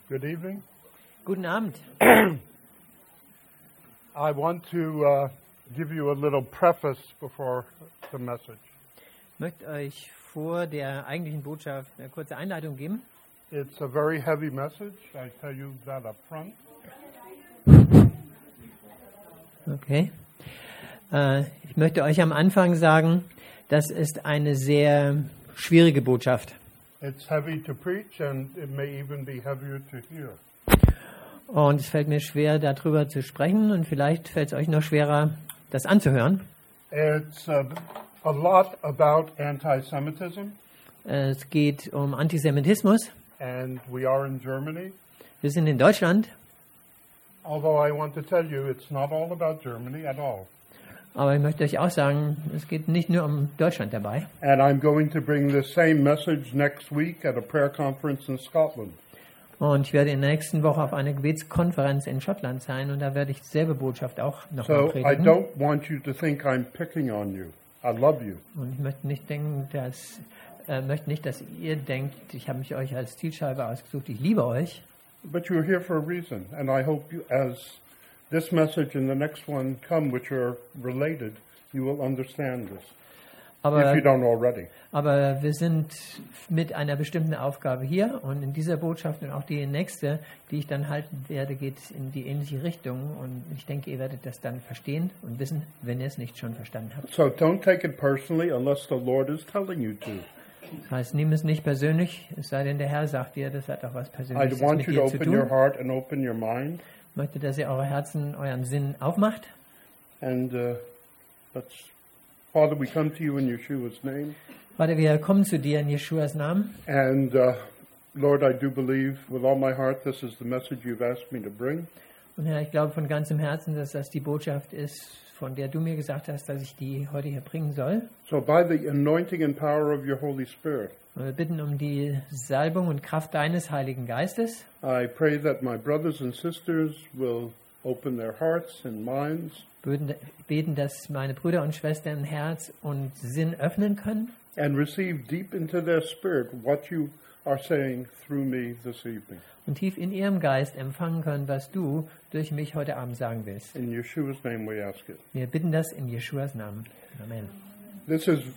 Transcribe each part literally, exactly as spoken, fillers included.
Good evening. Guten Abend. I want to uh, give you a little preface before the message. Ich möchte euch vor der eigentlichen Botschaft eine kurze Einleitung geben. It's a very heavy message. I tell you that up front. Okay. Äh, ich möchte euch am Anfang sagen, das ist eine sehr schwierige Botschaft. It's heavy to preach, and it may even be heavier to hear. Und es fällt mir schwer, darüber zu sprechen, und vielleicht fällt es euch noch schwerer, das anzuhören. It's uh, a lot about anti-Semitism, Äh, es geht um Antisemitismus. and we are in Germany. Wir sind in Deutschland, Although I want to tell you, it's not all about Germany at all. aber ich möchte euch auch sagen, es geht nicht nur um Deutschland dabei. And I'm going to bring the same message next week at a prayer conference in Scotland. Und ich werde in der nächsten Woche auf einer Gebetskonferenz in Schottland sein, und da werde ich dieselbe Botschaft auch nochmal So I predigen. don't want you to think I'm picking on you. I love you. Und ich möchte nicht denken, dass äh, möchte nicht, dass ihr denkt, ich habe mich euch als Zielscheibe ausgesucht. Ich liebe euch, But you're here for a reason. And I hope you, as this message and the next one come, which are related, you will understand this, aber if you don't already. aber wir sind mit einer bestimmten Aufgabe hier, und in dieser Botschaft und auch die nächste, die ich dann halten werde, geht in die ähnliche Richtung, und ich denke, ihr werdet das dann verstehen und wissen, wenn ihr es nicht schon verstanden habt. So don't take it personally unless the Lord is telling you to. Das heißt, nehmt es nicht persönlich, es sei denn, der Herr sagt dir, das hat auch was I Persönliches want mit you to dir zu open your tun. heart and open your mind. Ich möchte, dass ihr eure Herzen, euren Sinn aufmacht. And uh, let's, Father, we come to you in Yeshua's name. Vater, wir kommen zu dir in Jeschuas Namen. And uh, Lord, I do believe with all my heart this is the message you've asked me to bring. Und Herr, ich glaube von ganzem Herzen, dass das die Botschaft ist, von der du mir gesagt hast, dass ich die heute hier bringen soll. So by the anointing and power of your Holy Spirit, Und wir bitten um die Salbung und Kraft deines Heiligen Geistes. I pray that my brothers and sisters will open their hearts and minds Wir beten, dass meine Brüder und Schwestern Herz und Sinn öffnen können and receive deep into their spirit what you are saying through me this evening. und tief in ihrem Geist empfangen können, was du durch mich heute Abend sagen willst. In Yeshua's name we ask it. Wir bitten das in Jeschuas Namen. Amen. This is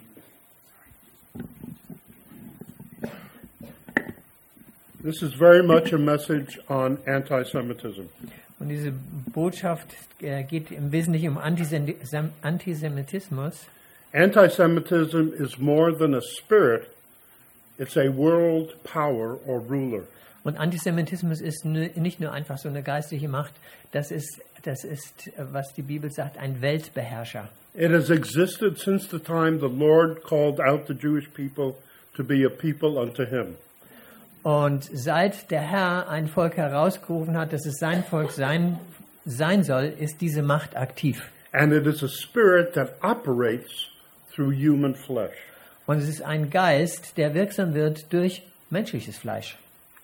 This is very much a message on anti-Semitism. Und diese Botschaft äh, geht im Wesentlichen um Antisem- Sem- Antisemitismus. Anti-Semitism is more than a spirit, it's a world power or ruler. Und Antisemitismus ist n- nicht nur einfach so eine geistliche Macht, das ist, das ist, äh, was die Bibel sagt, ein Weltbeherrscher. It has existed since the time the Lord called out the Jewish people to be a people unto him. Und seit der Herr ein Volk herausgerufen hat, dass es sein Volk sein, sein soll, ist diese Macht aktiv. And it is a spirit that operates through human flesh. Und es ist ein Geist, der wirksam wird durch menschliches Fleisch.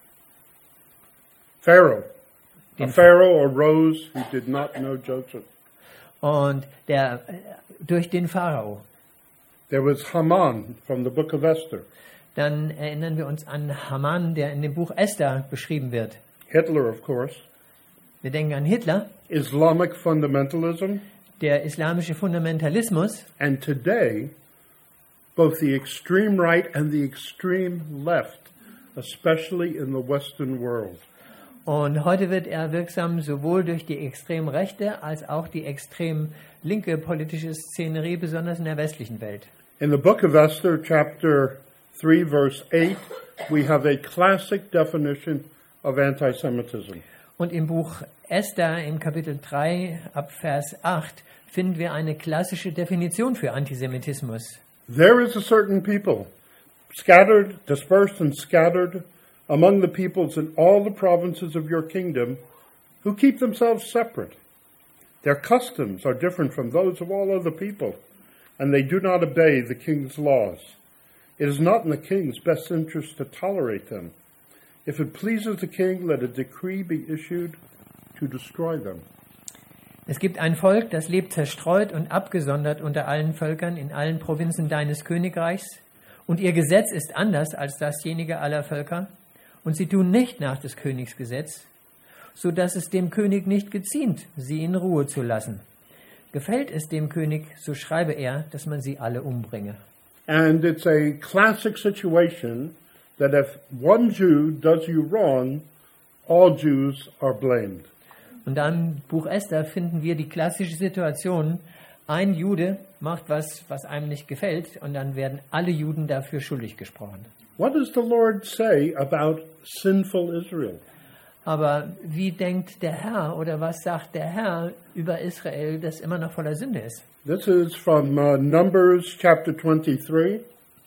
Pharaoh. A Den- Pharaoh arose who did not know Joseph. Und der, äh, durch den Pharao. There was Haman from the book of Esther. Dann erinnern wir uns an Haman, der in dem Buch Esther beschrieben wird. Hitler, of course. Wir denken an Hitler, Islamic fundamentalism. der islamische Fundamentalismus. And today, both the extreme right and the extreme left, especially in the Western world. Und heute wird er wirksam sowohl durch die extrem rechte als auch die extrem linke politische Szenerie, besonders in der westlichen Welt. In the book of Esther, chapter three, verse eight, we have a classic definition of anti-Semitism. Und im Buch Esther, im Kapitel drei, ab Vers acht, finden wir eine klassische Definition für Antisemitismus. There is a certain people, scattered, dispersed and scattered among the peoples in all the provinces of your kingdom, who keep themselves separate. Their customs are different from those of all other people, and they do not obey the king's laws. It is not in the king's best interest to tolerate them. If it pleases the king, let a decree be issued to destroy them. Es gibt ein Volk, das lebt zerstreut und abgesondert unter allen Völkern in allen Provinzen deines Königreichs, und ihr Gesetz ist anders als dasjenige aller Völker, und sie tun nicht nach des Königs Gesetz, so dass es dem König nicht geziemt, sie in Ruhe zu lassen. Gefällt es dem König, so schreibe er, dass man sie alle umbringe. And it's a classic situation that if one Jew does you wrong, all Jews are blamed. Und dann im Buch Esther finden wir die klassische Situation, ein Jude macht was, was einem nicht gefällt, und dann werden alle Juden dafür schuldig gesprochen. What does the Lord say about sinful Israel? Aber wie denkt der Herr oder was sagt der Herr über Israel, das immer noch voller Sünde ist? This is from uh, Numbers chapter twenty-three.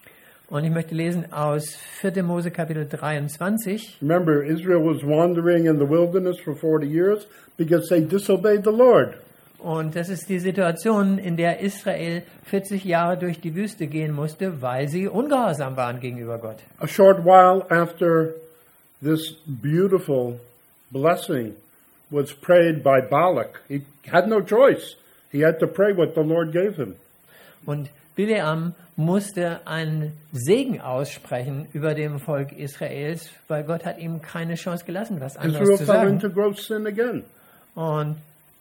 Und ich möchte lesen aus vierter Mose Kapitel dreiundzwanzig. Remember, Israel was wandering in the wilderness for forty years because they disobeyed the Lord. Und das ist die Situation, in der Israel vierzig Jahre durch die Wüste gehen musste, weil sie ungehorsam waren gegenüber Gott. A short while after this beautiful blessing was prayed by Balak, he had no choice. He had to pray what the Lord gave him. Und Bileam musste einen Segen aussprechen über dem Volk Israels, weil Gott hat ihm keine Chance gelassen, was anderes Israel zu fell sagen. into gross sin again. Und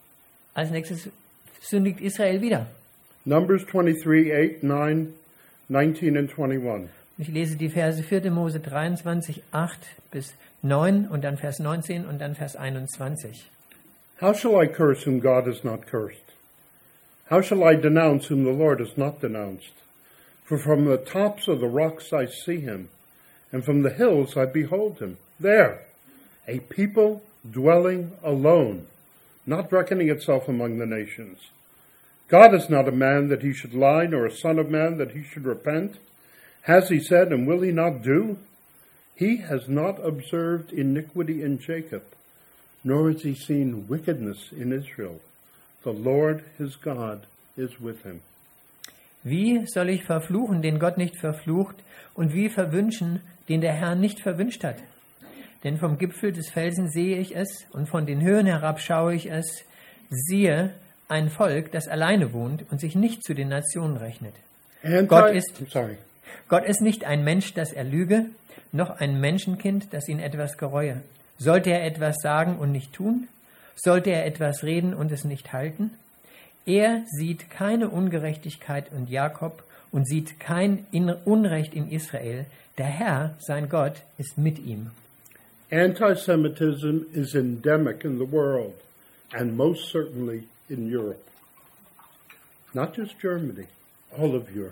als nächstes sündigt Israel wieder. Numbers twenty-three, eight, nine, nineteen and twenty-one. Ich lese die Verse vierter Mose dreiundzwanzig, acht bis neun und dann Vers neunzehn und dann Vers einundzwanzig. How shall I curse whom God has not cursed? How shall I denounce whom the Lord has not denounced? For from the tops of the rocks I see him, and from the hills I behold him. There, a people dwelling alone, not reckoning itself among the nations. God is not a man that he should lie, nor a son of man that he should repent. Has he said, and will he not do? He has not observed iniquity in Jacob, nor has he seen wickedness in Israel. The Lord his God is with him. Wie soll ich verfluchen, den Gott nicht verflucht, und wie verwünschen, den der Herr nicht verwünscht hat? Denn vom Gipfel des Felsens sehe ich es, und von den Höhen herab schaue ich es, siehe, ein Volk, das alleine wohnt und sich nicht zu den Nationen rechnet. Anti- Gott ist, I'm sorry. Gott ist nicht ein Mensch, dass er lüge, noch ein Menschenkind, das ihn etwas gereue. Sollte er etwas sagen und nicht tun? Sollte er etwas reden und es nicht halten? Er sieht keine Ungerechtigkeit in Jakob und sieht kein Unrecht in Israel. Der Herr, sein Gott, ist mit ihm. Anti-Semitism is endemic in the world, and most certainly in Europe. Not just Germany, all of Europe.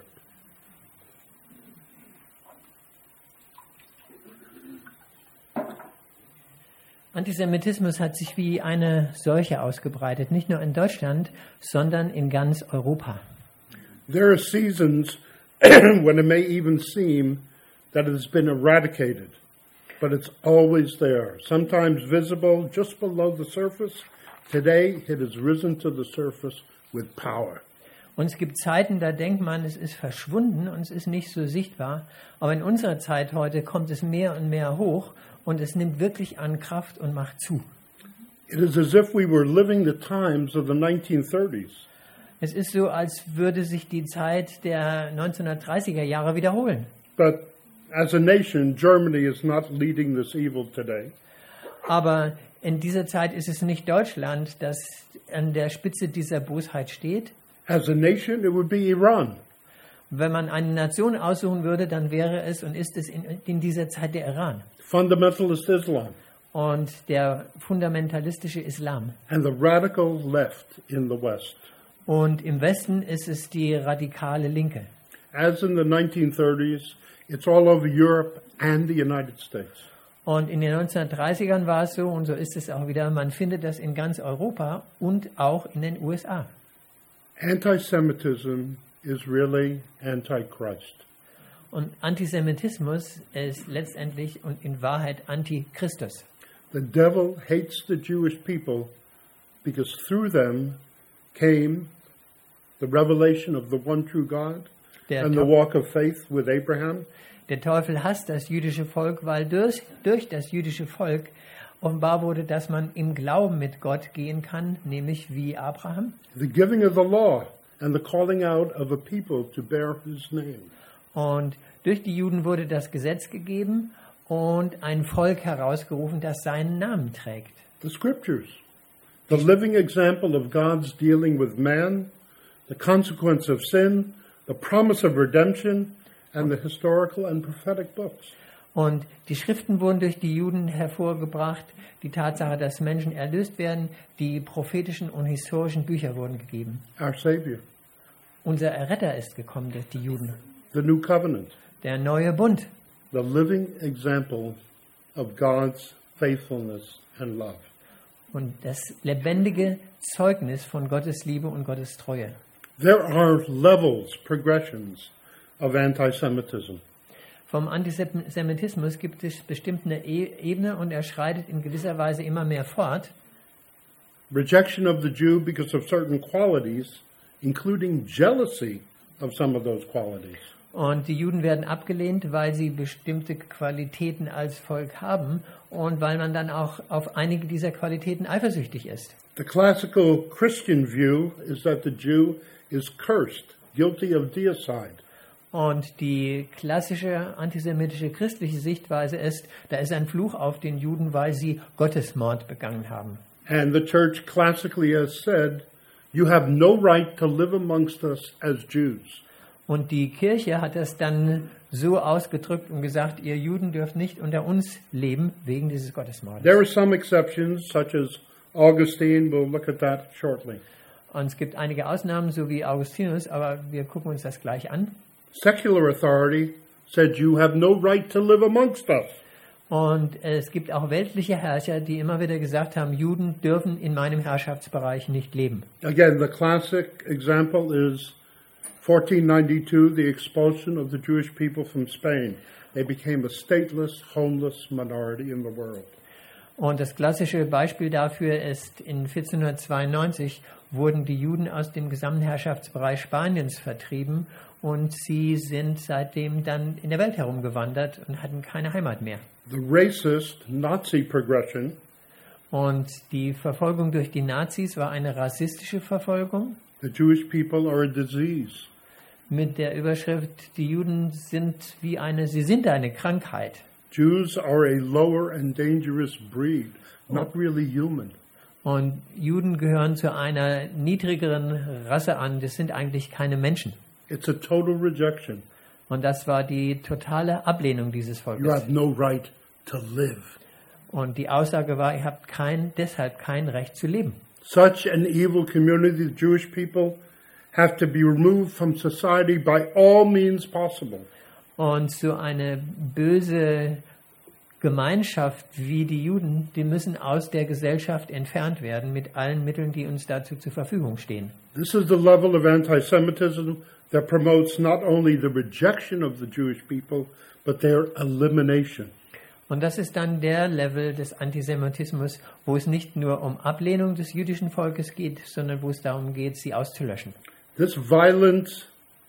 Antisemitismus hat sich wie eine Seuche ausgebreitet, nicht nur in Deutschland, sondern in ganz Europa. There are seasons when it may even seem that it has been eradicated, but it's always there, sometimes visible just below the surface. Today it has risen to the surface with power. Und es gibt Zeiten, da denkt man, es ist verschwunden und es ist nicht so sichtbar. Aber in unserer Zeit heute kommt es mehr und mehr hoch und es nimmt wirklich an Kraft und macht zu. It is as if we were living the times of the nineteen thirties. Es ist so, als würde sich die Zeit der neunzehnhundertdreißiger Jahre wiederholen. But as a nation, Germany is not leading this evil today. Aber in dieser Zeit ist es nicht Deutschland, das an der Spitze dieser Bosheit steht. As a nation, it would be Iran. Wenn man eine Nation aussuchen würde, dann wäre es und ist es in, in dieser Zeit der Iran Fundamentalist Islam. und der fundamentalistische Islam. And the radical left in the West. Und im Westen ist es die radikale Linke. As in the nineteen thirties, it's all over Europe and the United States. Und in den neunzehnhundertdreißigern war es so, und so ist es auch wieder, man findet das in ganz Europa und auch in den U S A. Anti-Semitism is really anti-Christ. Und Antisemitismus ist letztendlich und in Wahrheit Antichristus. The devil hates the Jewish people because through them came the revelation of the one true God Der, and the walk of faith with Abraham. der Teufel hasst das jüdische Volk, weil durch, durch das jüdische Volk offenbar wurde, dass man im Glauben mit Gott gehen kann, nämlich wie Abraham. The giving of the law and the calling out of a people to bear his name. Und durch die Juden wurde das Gesetz gegeben und ein Volk herausgerufen, das seinen Namen trägt. The Scriptures. The living example of God's dealing with man, the consequence of sin, the promise of redemption, and the historical and prophetic books. Und die Schriften wurden durch die Juden hervorgebracht, die Tatsache, dass Menschen erlöst werden, die prophetischen und historischen Bücher wurden gegeben. Our Savior. Unser Erretter ist gekommen durch die Juden. The New Covenant. Der neue Bund. The living example of God's faithfulness and love. Und das lebendige Zeugnis von Gottes Liebe und Gottes Treue. There are levels, progressions of anti-Semitism. Vom Antisemitismus gibt es bestimmt eine Ebene und er schreitet in gewisser Weise immer mehr fort. Rejection of the Jew because of certain qualities, including jealousy of some of those qualities. Und die Juden werden abgelehnt, weil sie bestimmte Qualitäten als Volk haben und weil man dann auch auf einige dieser Qualitäten eifersüchtig ist. The classical Christian view is that the Jew is cursed, guilty of deicide. Und die klassische antisemitische christliche Sichtweise ist, da ist ein Fluch auf den Juden, weil sie Gottesmord begangen haben. And the church classically has said, you have no right to live amongst us as Jews. Und die Kirche hat das dann so ausgedrückt und gesagt, ihr Juden dürft nicht unter uns leben wegen dieses Gottesmordes. There are some exceptions, such as Augustine. We'll look at that shortly. Und es gibt einige Ausnahmen, so wie Augustinus, aber wir gucken uns das gleich an. Secular authority said you have no right to live amongst us. Und es gibt auch weltliche Herrscher, die immer wieder gesagt haben, Juden dürfen in meinem Herrschaftsbereich nicht leben. Again, the classic example is fourteen ninety-two, the expulsion of the Jewish people from Spain. They became a stateless, homeless minority in the world. Und das klassische Beispiel dafür ist, in vierzehnhundertzweiundneunzig wurden die Juden aus dem gesamten Herrschaftsbereich Spaniens vertrieben und sie sind seitdem dann in der Welt herumgewandert und hatten keine Heimat mehr. The racist Nazi progression Und die Verfolgung durch die Nazis war eine rassistische Verfolgung the Jewish people are a disease. mit der Überschrift, die Juden sind wie eine, sie sind eine Krankheit. Jews are a lower and dangerous breed, not really human. Und Juden gehören zu einer niedrigeren Rasse an, das sind eigentlich keine Menschen. It's a total rejection. Und das war die totale Ablehnung dieses You Volkes. have no right to live. Und die Aussage war, ihr habt kein, deshalb kein Recht zu leben. Such an evil community, the Jewish people, have to be removed from society by all means possible. Und so eine böse Gemeinschaft wie die Juden, die müssen aus der Gesellschaft entfernt werden mit allen Mitteln, die uns dazu zur Verfügung stehen. This is the level of anti-Semitism that promotes not only the rejection of the Jewish people, but their elimination. Und das ist dann der Level des Antisemitismus, wo es nicht nur um Ablehnung des jüdischen Volkes geht, sondern wo es darum geht, sie auszulöschen. This violent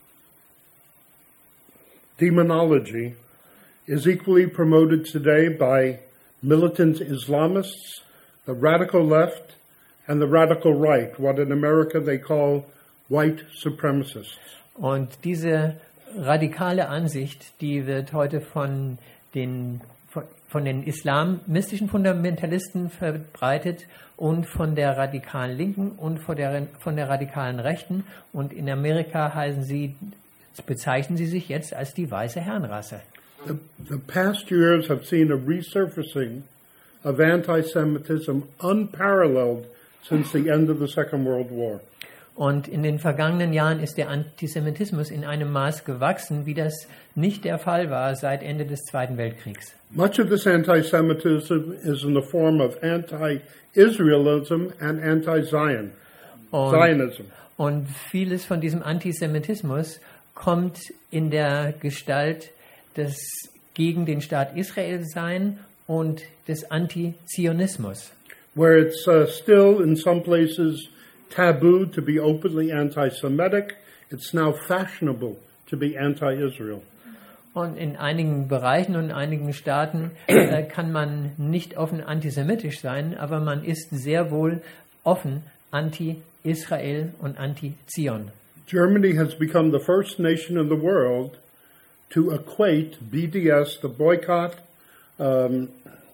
demonology is equally promoted today by militant Islamists, the radical left, and the radical right, what in America they call white supremacists. Und diese radikale Ansicht, die wird heute von den, von, von den islamistischen Fundamentalisten verbreitet und von der radikalen Linken und von der, von der radikalen Rechten. Und in Amerika heißen sie, bezeichnen sie sich jetzt als die weiße Herrenrasse. The, the past years have seen a resurfacing of anti-Semitism unparalleled since the end of the Second World War. Und in den vergangenen Jahren ist der Antisemitismus in einem Maß gewachsen, wie das nicht der Fall war seit Ende des Zweiten Weltkriegs. Much of this anti-Semitism is in the form of anti-Israelism and anti-Zion, Und, Zionism. und vieles von diesem Antisemitismus kommt in der Gestalt des gegen den Staat Israel sein und des Antizionismus. Where it's uh, still in some places taboo to be openly anti-Semitic, it's now fashionable to be anti-Israel. Und in einigen Bereichen und in einigen Staaten äh, kann man nicht offen antisemitisch sein, aber man ist sehr wohl offen anti-Israel und anti-Zion. Germany has become the first nation in the world to equate B D S, the boycott, um,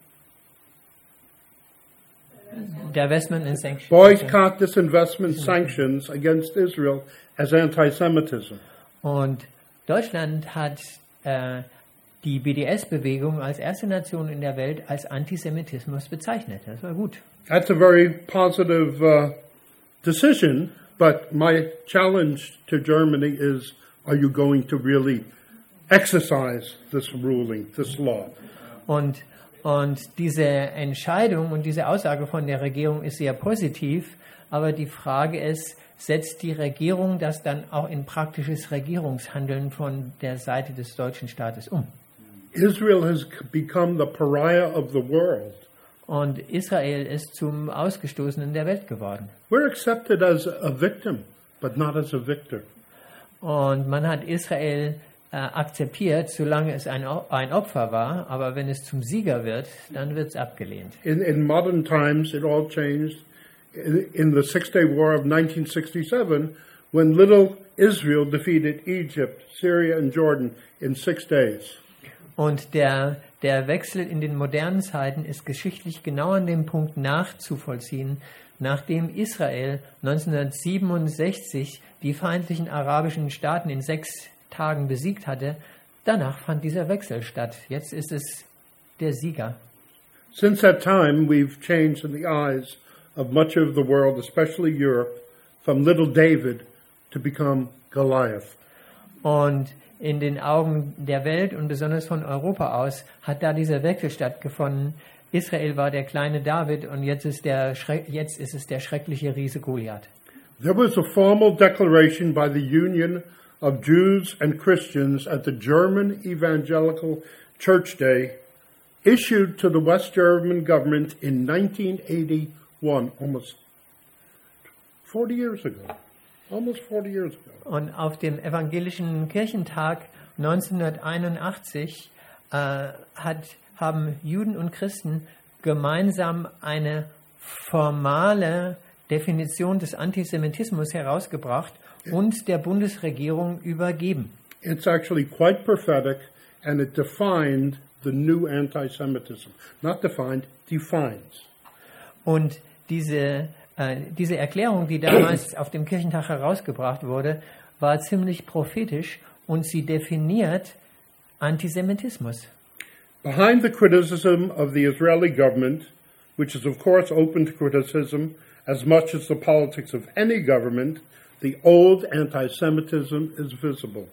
Divestment and sanctions. boycott, disinvestment, sanctions against Israel as anti-Semitism. Und Deutschland hat äh, die B D S-Bewegung als erste Nation in der Welt als Antisemitismus bezeichnet. Das war gut. That's a very positive uh, decision, but my challenge to Germany is, are you going to really exercise this ruling, this law? Und, und diese Entscheidung und diese Aussage von der Regierung ist sehr positiv, aber die Frage ist, setzt die Regierung das dann auch in praktisches Regierungshandeln von der Seite des deutschen Staates um? Israel has become the pariah of the world. Und Israel ist zum Ausgestoßenen der Welt geworden. We're accepted as a victim, but not as a victor. Und man hat Israel äh, akzeptiert, solange es ein, ein Opfer war, aber wenn es zum Sieger wird, dann wird es abgelehnt. In, in modern times, it all changed in, in the Six-Day War of nineteen sixty-seven, when little Israel defeated Egypt, Syria and Jordan in six days. Und der, der Wechsel in den modernen Zeiten ist geschichtlich genau an dem Punkt nachzuvollziehen, nachdem Israel neunzehnhundertsiebenundsechzig die feindlichen arabischen Staaten in sechs Tagen besiegt hatte. Danach fand dieser Wechsel statt. Jetzt ist es der Sieger. Since that time, we've changed in the eyes of much of the world, especially Europe, from little David to become Goliath. Und in den Augen der Welt und besonders von Europa aus hat da dieser Wechsel stattgefunden. Israel war der kleine David und jetzt ist, der, jetzt ist es der schreckliche Riese Goliath. There was a formal declaration by the Union of Jews and Christians at the German Evangelical Church Day issued to the West German government in nineteen eighty-one, almost forty years ago. Almost forty years ago. Und auf dem evangelischen Kirchentag neunzehnhunderteinundachtzig äh, hat, haben Juden und Christen gemeinsam eine formale Definition des Antisemitismus herausgebracht und der Bundesregierung übergeben. It's actually quite prophetic, and it defined the new anti-Semitism. Not defined, defines. Und diese Äh, diese Erklärung, die damals auf dem Kirchentag herausgebracht wurde, war ziemlich prophetisch und sie definiert Antisemitismus. Behind the criticism of the Israeli government, which is of course open to criticism as much as the politics of any government, the old anti-Semitism is visible.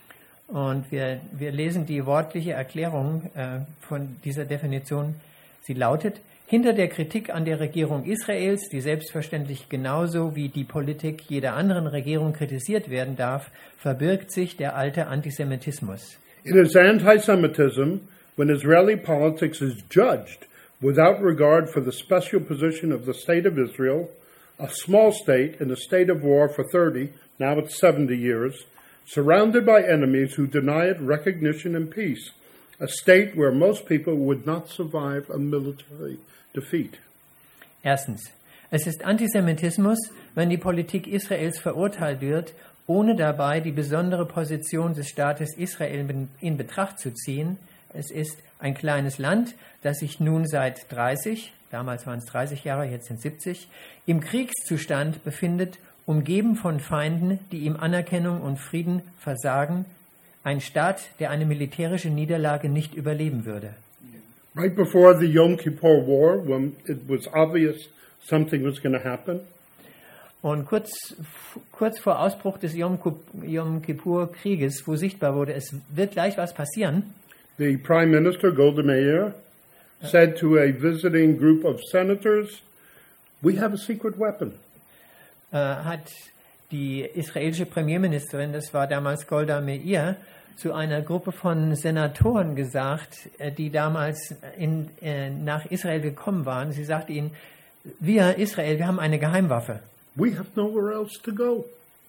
Und wir, wir lesen die wortliche Erklärung äh, von dieser Definition. Sie lautet: Hinter der Kritik an der Regierung Israels, die selbstverständlich genauso wie die Politik jeder anderen Regierung kritisiert werden darf, verbirgt sich der alte Antisemitismus. It is anti-Semitism when Israeli politics is judged without regard for the special position of the state of Israel, a small state in a state of war for thirty, now it's seventy years, surrounded by enemies who deny it recognition and peace, a state where most people would not survive a military defeat. Erstens, es ist Antisemitismus, wenn die Politik Israels verurteilt wird, ohne dabei die besondere Position des Staates Israel in Betracht zu ziehen. Es ist ein kleines Land, das sich nun seit dreißig, damals waren es dreißig Jahre, jetzt sind siebzig, im Kriegszustand befindet, umgeben von Feinden, die ihm Anerkennung und Frieden versagen. Ein Staat, der eine militärische Niederlage nicht überleben würde. Right before the Yom Kippur War, when it was obvious something was going to happen, und kurz, kurz vor Ausbruch des Yom, Yom Kippur Krieges, wo sichtbar wurde, es wird gleich was passieren, the Prime Minister Golda Meir said to a visiting group of senators, "We have a secret weapon." äh, hat die israelische Premierministerin, das war damals Golda Meir, zu einer Gruppe von Senatoren gesagt, die damals in, äh, nach Israel gekommen waren. Sie sagte ihnen: Wir, Israel, wir haben eine Geheimwaffe. We have nowhere else to go.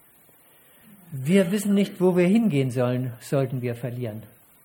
Wir wissen nicht, wo wir hingehen sollen, sollten wir verlieren.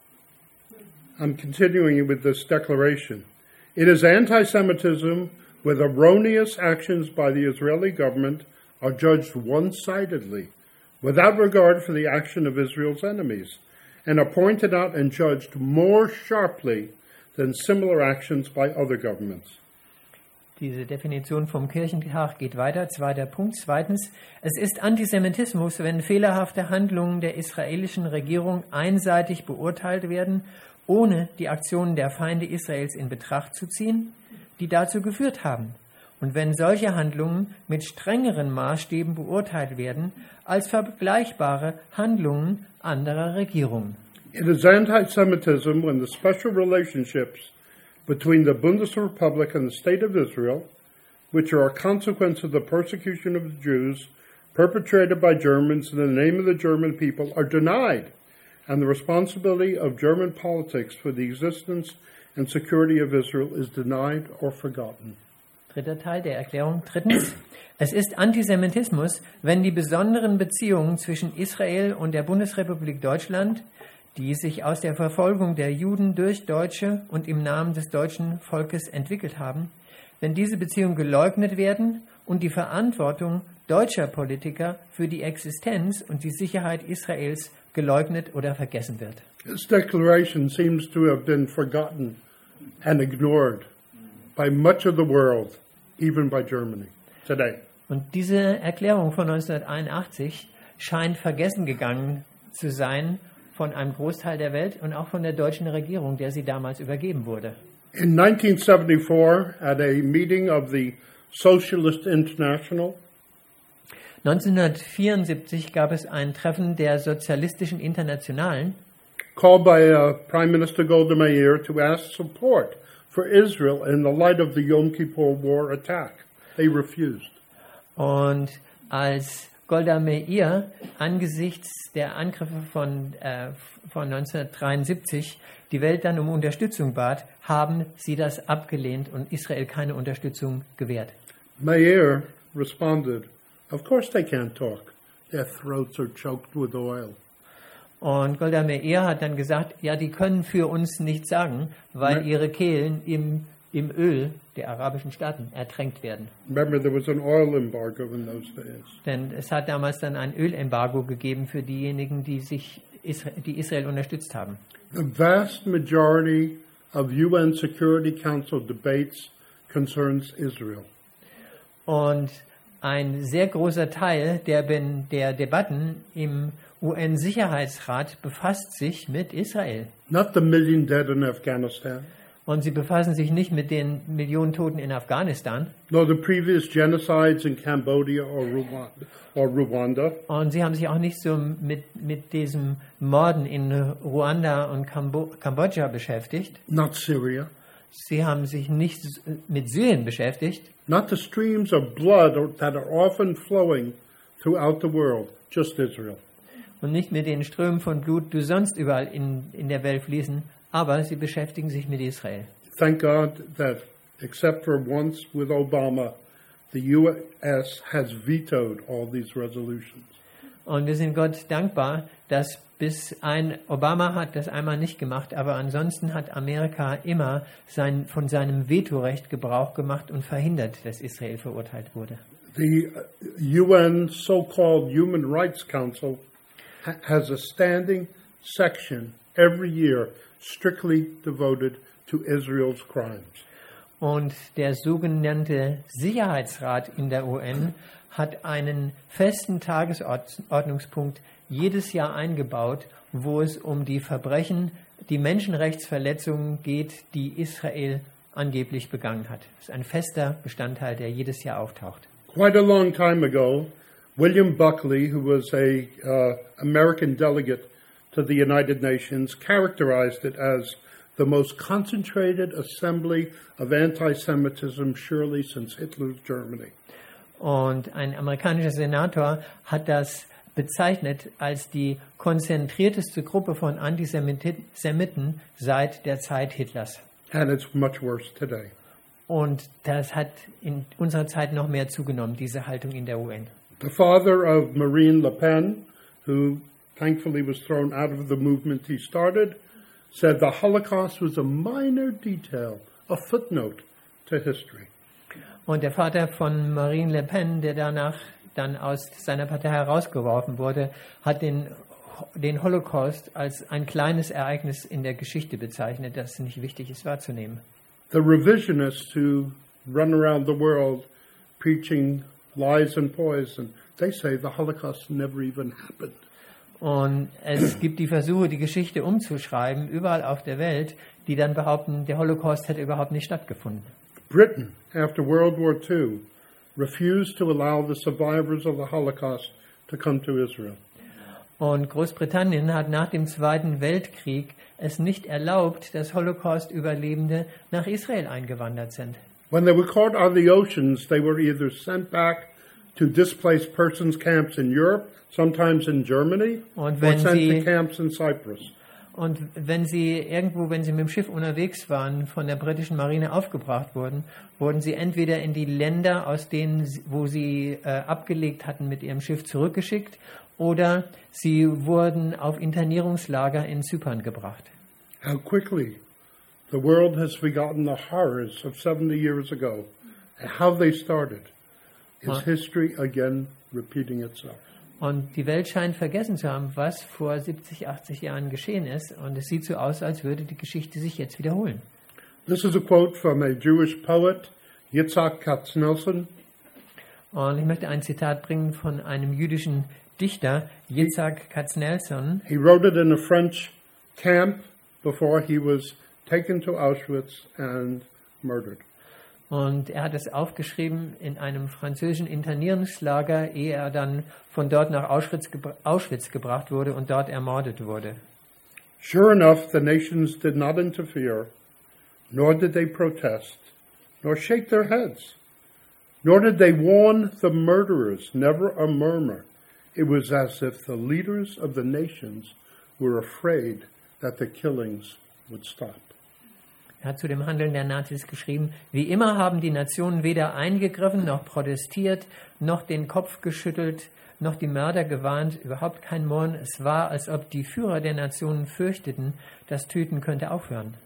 I'm continuing with this declaration. It is anti-Semitism when erroneous actions by the Israeli government are judged one-sidedly, without regard for the action of Israel's enemies, and are pointed out and judged more sharply than similar actions by other governments. Diese Definition vom Kirchentag geht weiter. Zweiter Punkt. Zweitens, es ist Antisemitismus, wenn fehlerhafte Handlungen der israelischen Regierung einseitig beurteilt werden, ohne die Aktionen der Feinde Israels in Betracht zu ziehen, die dazu geführt haben. Und wenn solche Handlungen mit strengeren Maßstäben beurteilt werden als vergleichbare Handlungen anderer Regierungen. It is anti-Semitism when the special relationships between the Bundesrepublik and the State of Israel, which are a consequence of the persecution of the Jews perpetrated by Germans in the name of the German people, are denied, and the responsibility of German politics for the existence and security of Israel is denied or forgotten. Dritter Teil der Erklärung. Drittens, es ist Antisemitismus, wenn die besonderen Beziehungen zwischen Israel und der Bundesrepublik Deutschland, die sich aus der Verfolgung der Juden durch Deutsche und im Namen des deutschen Volkes entwickelt haben, wenn diese Beziehungen geleugnet werden und die Verantwortung deutscher Politiker für die Existenz und die Sicherheit Israels geleugnet oder vergessen wird. This declaration seems to have been forgotten and ignored by much of the world, even by Germany today. Und diese Erklärung von neunzehnhunderteinundachtzig scheint vergessen gegangen zu sein von einem Großteil der Welt und auch von der deutschen Regierung, der sie damals übergeben wurde. In nineteen seventy-four, at a meeting of the Socialist International, neunzehnhundertvierundsiebzig gab es ein Treffen der Sozialistischen Internationalen, called by uh, Prime Minister Golda Meir to ask support for Israel in the light of the Yom Kippur War attack. They refused. Und als Golda Meir angesichts der Angriffe von, äh, von neunzehnhundertdreiundsiebzig die Welt dann um Unterstützung bat, haben sie das abgelehnt und Israel keine Unterstützung gewährt. Meir responded, "Of course they can't talk. Their throats are choked with oil." Und Golda Meir hat dann gesagt, ja, die können für uns nichts sagen, weil Ne- ihre Kehlen im, im Öl der arabischen Staaten ertränkt werden. Remember, there was an oil embargo in those days. Denn es hat damals dann ein Ölembargo gegeben für diejenigen, die sich Isra- die Israel unterstützt haben. The vast majority of U N Security Council debates concerns Israel. Und ein sehr großer Teil der, Ben- der Debatten im U N-Sicherheitsrat befasst sich mit Israel. Not the million dead in Afghanistan, Und sie befassen sich nicht mit den Millionen Toten in Afghanistan. nor the previous genocides in Cambodia or Rwanda. Or Rwanda. Und sie haben sich auch nicht so mit, mit diesem Morden in Ruanda und Kambo- Kambodscha beschäftigt. Not Syria. Sie haben sich nicht mit Syrien beschäftigt. Not the streams of blood that are often flowing throughout the world, just Israel. Und nicht mit den Strömen von Blut, die sonst überall in, in der Welt fließen. Aber sie beschäftigen sich mit Israel. Thank God that, except for once with Obama, the U S has vetoed all these resolutions. Und wir sind Gott dankbar, dass bis ein Obama hat das einmal nicht gemacht, aber ansonsten hat Amerika immer sein, von seinem Vetorecht Gebrauch gemacht und verhindert, dass Israel verurteilt wurde. The U N so-called Human Rights Council ha- has a standing section every year strictly devoted to Israel's crimes. Und der sogenannte Sicherheitsrat in der U N hat einen festen Tagesordnungspunkt jedes Jahr eingebaut, wo es um die Verbrechen, die Menschenrechtsverletzungen geht, die Israel angeblich begangen hat. Das ist ein fester Bestandteil, der jedes Jahr auftaucht. Quite a long time ago, William Buckley, who was a uh, American delegate to the United Nations, characterized it as the most concentrated assembly of anti-Semitism surely since Hitler's Germany. Und ein amerikanischer Senator hat das bezeichnet als die konzentrierteste Gruppe von Antisemiten seit der Zeit Hitlers. And it's much worse today. Und das hat in unserer Zeit noch mehr zugenommen, diese Haltung in der U N. The father of Marine Le Pen, who thankfully was thrown out of the movement he started, said the Holocaust was a minor detail, a footnote to history. Und der Vater von Marine Le Pen, der danach dann aus seiner Partei herausgeworfen wurde, hat den den Holocaust als ein kleines Ereignis in der Geschichte bezeichnet, das nicht wichtig ist wahrzunehmen. The revisionists who run around the world preaching lies and poison, they say the Holocaust never even happened. Und es gibt die Versuche, die Geschichte umzuschreiben, überall auf der Welt, die dann behaupten, der Holocaust hätte überhaupt nicht stattgefunden. Britain, after World War Two, refused to allow the survivors of the Holocaust to come to Israel. Und Großbritannien hat nach dem Zweiten Weltkrieg es nicht erlaubt, dass Holocaust-Überlebende nach Israel eingewandert sind. When they were caught on the oceans, they were either sent back to displaced persons camps in Europe, sometimes in Germany, Und or wenn sent sie- to camps in Cyprus. Und wenn sie irgendwo, wenn sie mit dem Schiff unterwegs waren, von der britischen Marine aufgebracht wurden, wurden sie entweder in die Länder, aus denen, sie- wo sie äh, abgelegt hatten, mit ihrem Schiff zurückgeschickt, oder sie wurden auf Internierungslager in Zypern gebracht. How quickly the world has forgotten the horrors of seventy years ago and how they started. Is Huh? history again repeating itself? Und die Welt scheint vergessen zu haben, was vor siebzig, achtzig Jahren geschehen ist. Und es sieht so aus, als würde die Geschichte sich jetzt wiederholen. This is a quote from a Jewish poet, Yitzhak Katznelson. Und ich möchte ein Zitat bringen von einem jüdischen Dichter, Yitzhak Katznelson. He wrote it in a French camp before he was taken to Auschwitz and murdered. Und er hat es aufgeschrieben in einem französischen Internierungslager, ehe er dann von dort nach Auschwitz, gebra- Auschwitz gebracht wurde und dort ermordet wurde. Sure enough, the nations did not interfere, nor did they protest, nor shake their heads, nor did they warn the murderers, never a murmur. It was as if the leaders of the nations were afraid that the killings would stop. Er hat zu dem Handeln der Nazis geschrieben, wie immer haben die Nationen weder eingegriffen, noch protestiert, noch den Kopf geschüttelt, noch die Mörder gewarnt, überhaupt kein Murren. Es war, als ob die Führer der Nationen fürchteten, das Töten könnte aufhören.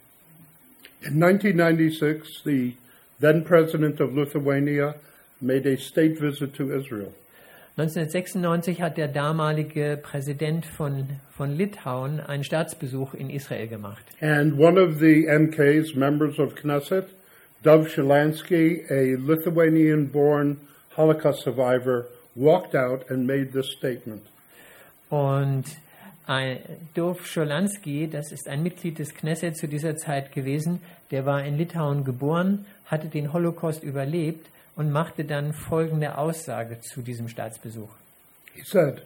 In nineteen ninety-six, the then president of Lithuania made a state visit to Israel. neunzehnhundertsechsundneunzig hat der damalige Präsident von, von Litauen einen Staatsbesuch in Israel gemacht. And one of the M Ks, members of Knesset, Dov Shalansky, a Lithuanian-born Holocaust survivor, walked out and made this statement. Und ein Dov Sholansky, das ist ein Mitglied des Knesset zu dieser Zeit gewesen, der war in Litauen geboren, hatte den Holocaust überlebt und machte dann folgende Aussage zu diesem Staatsbesuch. He said,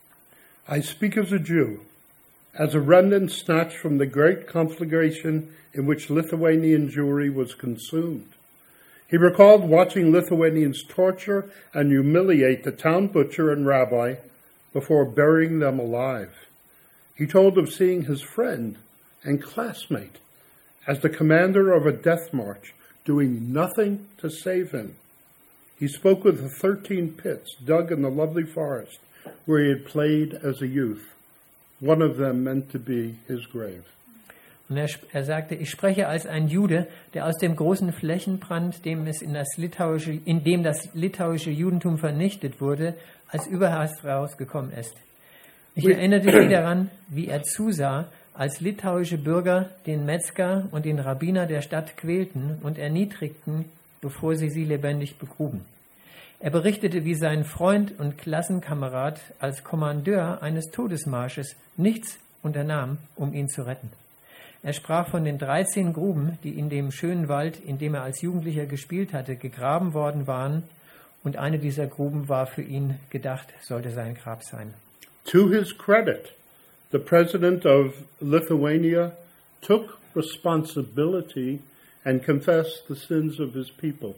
I speak as a Jew, as a remnant snatched from the great conflagration in which Lithuanian Jewry was consumed. He recalled watching Lithuanians torture and humiliate the town butcher and rabbi before burying them alive. He told of seeing his friend and classmate as the commander of a death march doing nothing to save him. He spoke of the thirteen pits dug in the lovely forest where he had played as a youth, one of them meant to be his grave. Und er, er sagte, ich spreche als ein Jude, der aus dem großen Flächenbrand, dem es in, das litauische, in dem das litauische Judentum vernichtet wurde, als Überrest rausgekommen ist. Ich erinnerte mich daran, wie er zusah, als litauische Bürger den Metzger und den Rabbiner der Stadt quälten und erniedrigten, bevor sie sie lebendig begruben. Er berichtete, wie sein Freund und Klassenkamerad als Kommandeur eines Todesmarsches nichts unternahm, um ihn zu retten. Er sprach von den dreizehn Gruben, die in dem schönen Wald, in dem er als Jugendlicher gespielt hatte, gegraben worden waren, und eine dieser Gruben war für ihn gedacht, sollte sein Grab sein. To his credit, the president of Lithuania took responsibility and confessed the sins of his people.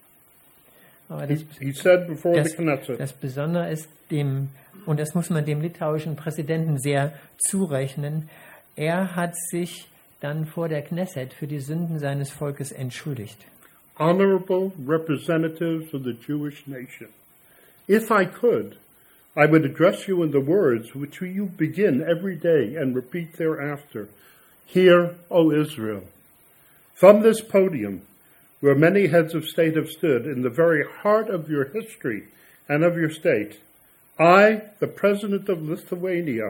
Aber He, das, he said before das, the Knesset, das Besondere ist dem, und das muss man dem litauischen Präsidenten sehr zurechnen, er hat sich dann vor der Knesset für die Sünden seines Volkes entschuldigt. honorable representatives of the Jewish nation, if I could, I would address you in the words which you begin every day and repeat thereafter. Hear, O Israel. From this podium, where many heads of state have stood in the very heart of your history and of your state, I, the President of Lithuania,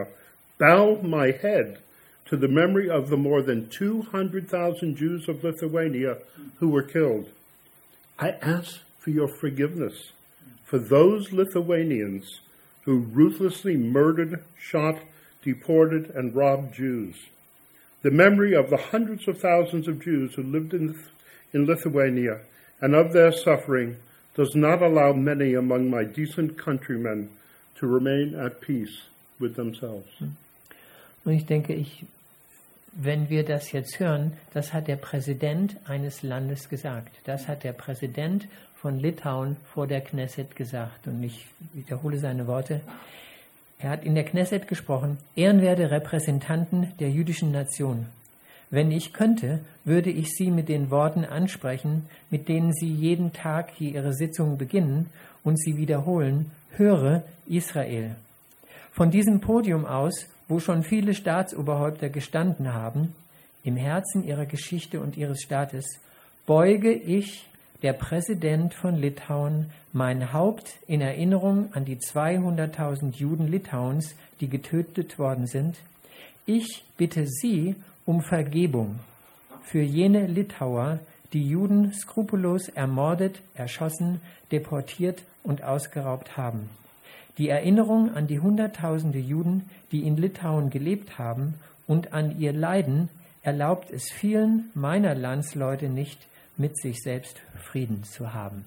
bow my head to the memory of the more than two hundred thousand Jews of Lithuania who were killed. I ask for your forgiveness for those Lithuanians who ruthlessly murdered, shot, deported, and robbed Jews. The memory of the hundreds of thousands of Jews who lived in, in Lithuania and of their suffering does not allow many among my decent countrymen to remain at peace with themselves. Und ich denke, ich, wenn wir das jetzt hören, das hat der Präsident eines Landes gesagt. Das hat der Präsident von Litauen vor der Knesset gesagt. Und ich wiederhole seine Worte. Er hat in der Knesset gesprochen, ehrenwerte Repräsentanten der jüdischen Nation. Wenn ich könnte, würde ich Sie mit den Worten ansprechen, mit denen Sie jeden Tag hier Ihre Sitzung beginnen und sie wiederholen, höre Israel. Von diesem Podium aus, wo schon viele Staatsoberhäupter gestanden haben, im Herzen ihrer Geschichte und ihres Staates, beuge ich, der Präsident von Litauen, mein Haupt in Erinnerung an die zweihunderttausend Juden Litauens, die getötet worden sind. Ich bitte Sie um Vergebung für jene Litauer, die Juden skrupellos ermordet, erschossen, deportiert und ausgeraubt haben. Die Erinnerung an die Hunderttausende Juden, die in Litauen gelebt haben, und an ihr Leiden erlaubt es vielen meiner Landsleute nicht, mit sich selbst Frieden zu haben.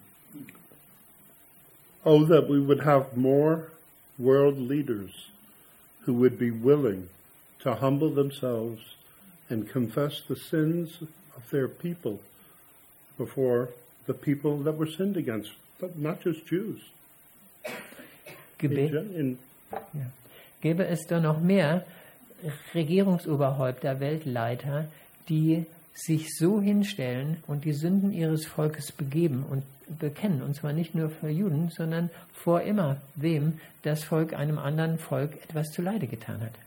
Oh, that we would have more world leaders who would be willing to humble themselves and confess the sins of their people before the people that were sinned against, but not just Jews. Gebe, in, ja. Gäbe es da noch mehr Regierungsoberhäupter, Weltleiter, die sich so hinstellen und die Sünden ihres Volkes begeben und bekennen, und zwar nicht nur für Juden, sondern vor immer wem das Volk einem anderen Volk etwas zuleide getan hat.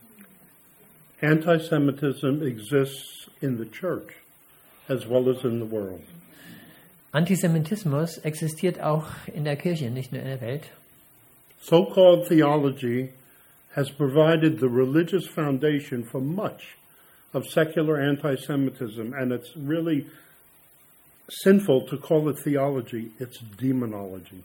Antisemitism exists in the church as well as in the world. Antisemitismus existiert auch in der Kirche, nicht nur in der Welt. So-called theology has provided the religious foundation for much of secular anti-Semitism, and it's really sinful to call it theology. It's demonology.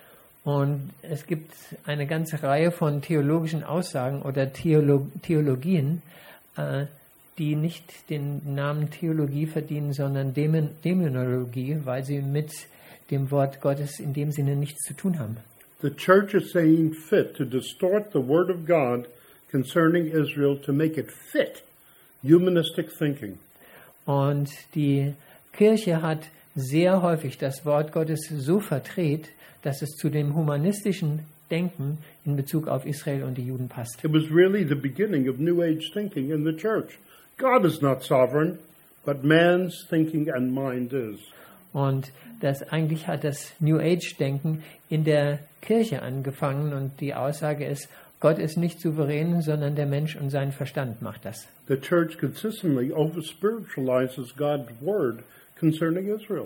Und es gibt eine ganze Reihe von theologischen Aussagen oder Theolo- Theologien, äh, die nicht den Namen Theologie verdienen, sondern Dämon- Dämonologie, weil sie mit dem Wort Gottes in dem Sinne nichts zu tun haben. The church is saying fit to distort the word of God concerning Israel to make it fit humanistic thinking. Und die Kirche hat sehr häufig das Wort Gottes so verdreht, dass es zu dem humanistischen Denken in Bezug auf Israel und die Juden passt. It was really the beginning of New Age thinking in the church. God is not sovereign, but man's thinking and mind is. Und das eigentlich hat das New Age Denken in der Kirche angefangen und die Aussage ist, Gott ist nicht souverän, sondern der Mensch und sein Verstand macht das. The church consistently over-spiritualizes God's word concerning Israel.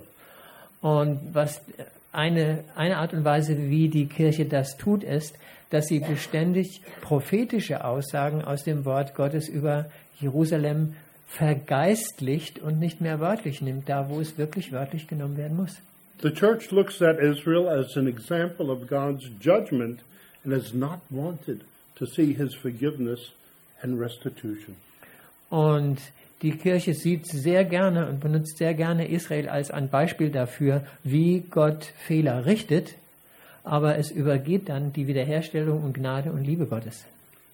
Und was eine, eine Art und Weise, wie die Kirche das tut, ist, dass sie beständig prophetische Aussagen aus dem Wort Gottes über Jerusalem vergeistlicht und nicht mehr wörtlich nimmt, da wo es wirklich wörtlich genommen werden muss. The church looks at Israel as an example of God's judgment and has not wanted to see his forgiveness and restitution. Und die Kirche sieht sehr gerne und benutzt sehr gerne Israel als ein Beispiel dafür, wie Gott Fehler richtet, aber es übergeht dann die Wiederherstellung und Gnade und Liebe Gottes.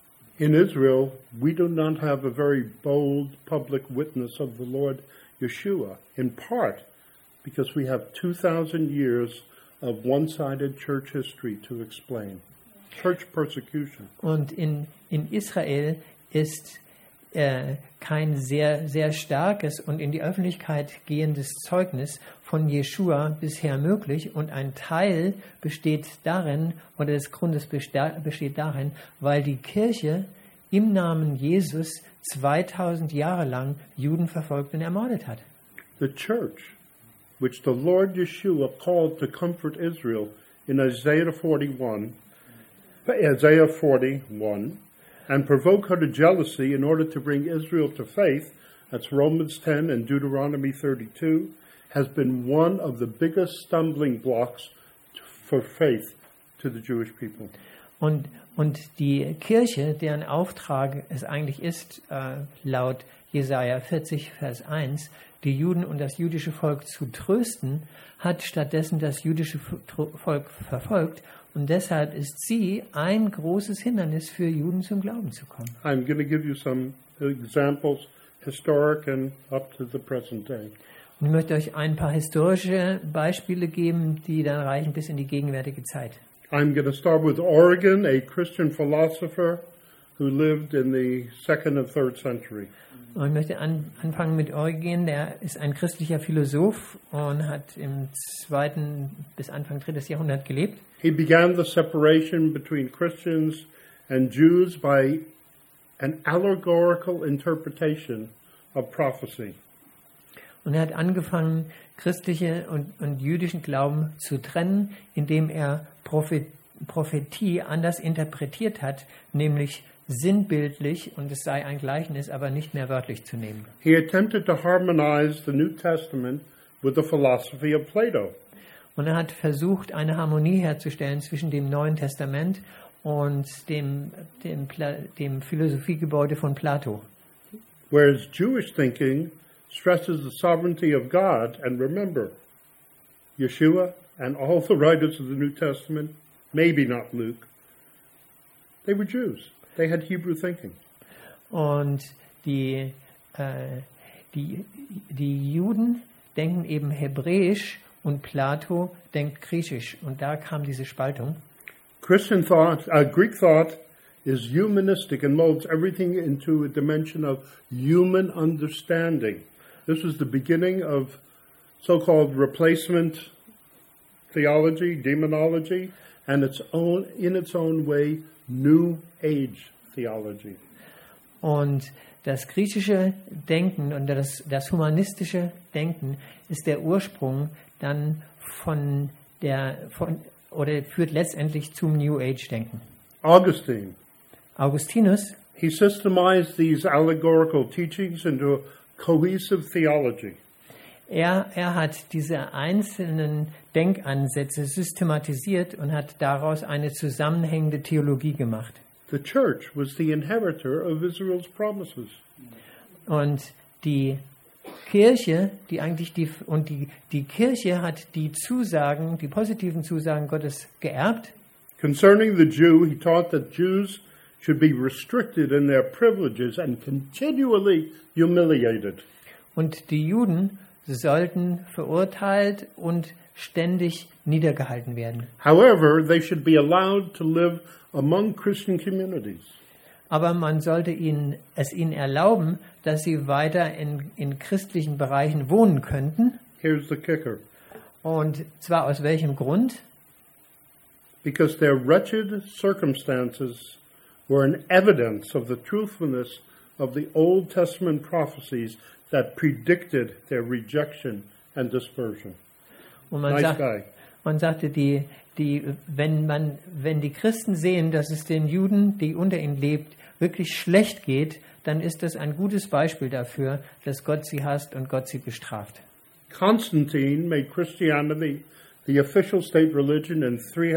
In Israel, we do not have a very bold public witness of the Lord Yeshua, in part because we have two thousand years of one-sided church history to explain. Church persecution. Und in, in Israel ist äh, kein sehr, sehr starkes und in die Öffentlichkeit gehendes Zeugnis von Jeschua bisher möglich. Und ein Teil besteht darin, oder des Grundes besteht darin, weil die Kirche im Namen Jesus zweitausend Jahre lang Juden verfolgt und ermordet hat. The church, which the Lord Yeshua called to comfort Israel in Isaiah forty-one, Isaiah forty-one, and provoke her to jealousy in order to bring Israel to faith, that's Romans ten and Deuteronomy thirty-two, has been one of the biggest stumbling blocks for faith to the Jewish people. Und, und die Kirche, deren Auftrag es eigentlich ist, äh, laut Jesaja vierzig, Vers eins, die Juden und das jüdische Volk zu trösten, hat stattdessen das jüdische Volk verfolgt. Und deshalb ist sie ein großes Hindernis für Juden zum Glauben zu kommen. I'm going to give you some examples, historic and up to the present day. Und ich möchte euch ein paar historische Beispiele geben, die dann reichen bis in die gegenwärtige Zeit. I'm going to start with Origen, a Christian philosopher who lived in the second and third century. Und ich möchte an, anfangen mit Origen, der ist ein christlicher Philosoph und hat im zweiten bis Anfang drittes Jahrhundert gelebt. He began the separation between Christians and Jews by an allegorical interpretation of prophecy. Und er hat angefangen, christliche und, und jüdischen Glauben zu trennen, indem er Prophet, Prophetie anders interpretiert hat, nämlich sinnbildlich, und es sei ein Gleichnis, aber nicht mehr wörtlich zu nehmen. He attempted to harmonize the New Testament with the philosophy of Plato. Und er hat versucht, eine Harmonie herzustellen zwischen dem Neuen Testament und dem, dem, dem Philosophiegebäude von Plato. Whereas Jewish thinking stresses the sovereignty of God, and remember, Yeshua and all the writers of the New Testament, maybe not Luke, they were Jews. They had Hebrew thinking. Und die, äh, die, die Juden denken eben Hebräisch und Plato denkt Griechisch. Und da kam diese Spaltung. Christian thought, uh, Greek thought is humanistic and molds everything into a dimension of human understanding. This was the beginning of so-called replacement theology, demonology, and its own, in its own way, New Age theology. Und das griechische Denken und das, das humanistische Denken ist der Ursprung dann von der, von, oder führt letztendlich zum New Age Denken. Augustine. Augustinus. He systemized these allegorical teachings into a cohesive theology. Er, er hat diese einzelnen Denkansätze systematisiert und hat daraus eine zusammenhängende Theologie gemacht. The church was the inheritor of Israel's promises. Und die Kirche, die eigentlich die und die die Kirche hat die Zusagen, die positiven Zusagen Gottes geerbt. Concerning the Jew, he taught that Jews should be restricted in their privileges and continually humiliated. Und die Juden sollten verurteilt und ständig niedergehalten werden. However, they should be allowed to live among Christian communities. Aber man sollte ihnen, es ihnen erlauben, dass sie weiter in, in christlichen Bereichen wohnen könnten. Here's the kicker. Und zwar aus welchem Grund? Because their wretched circumstances were an evidence of the truthfulness of the Old Testament prophecies that predicted their rejection and dispersion. Und man, nice sagt, guy. man sagte, die, die, wenn, man, wenn die Christen sehen, dass es den Juden, die unter ihnen lebt, wirklich schlecht geht, dann ist das ein gutes Beispiel dafür, dass Gott sie hasst und Gott sie bestraft. Constantine made Christianity the official state religion in three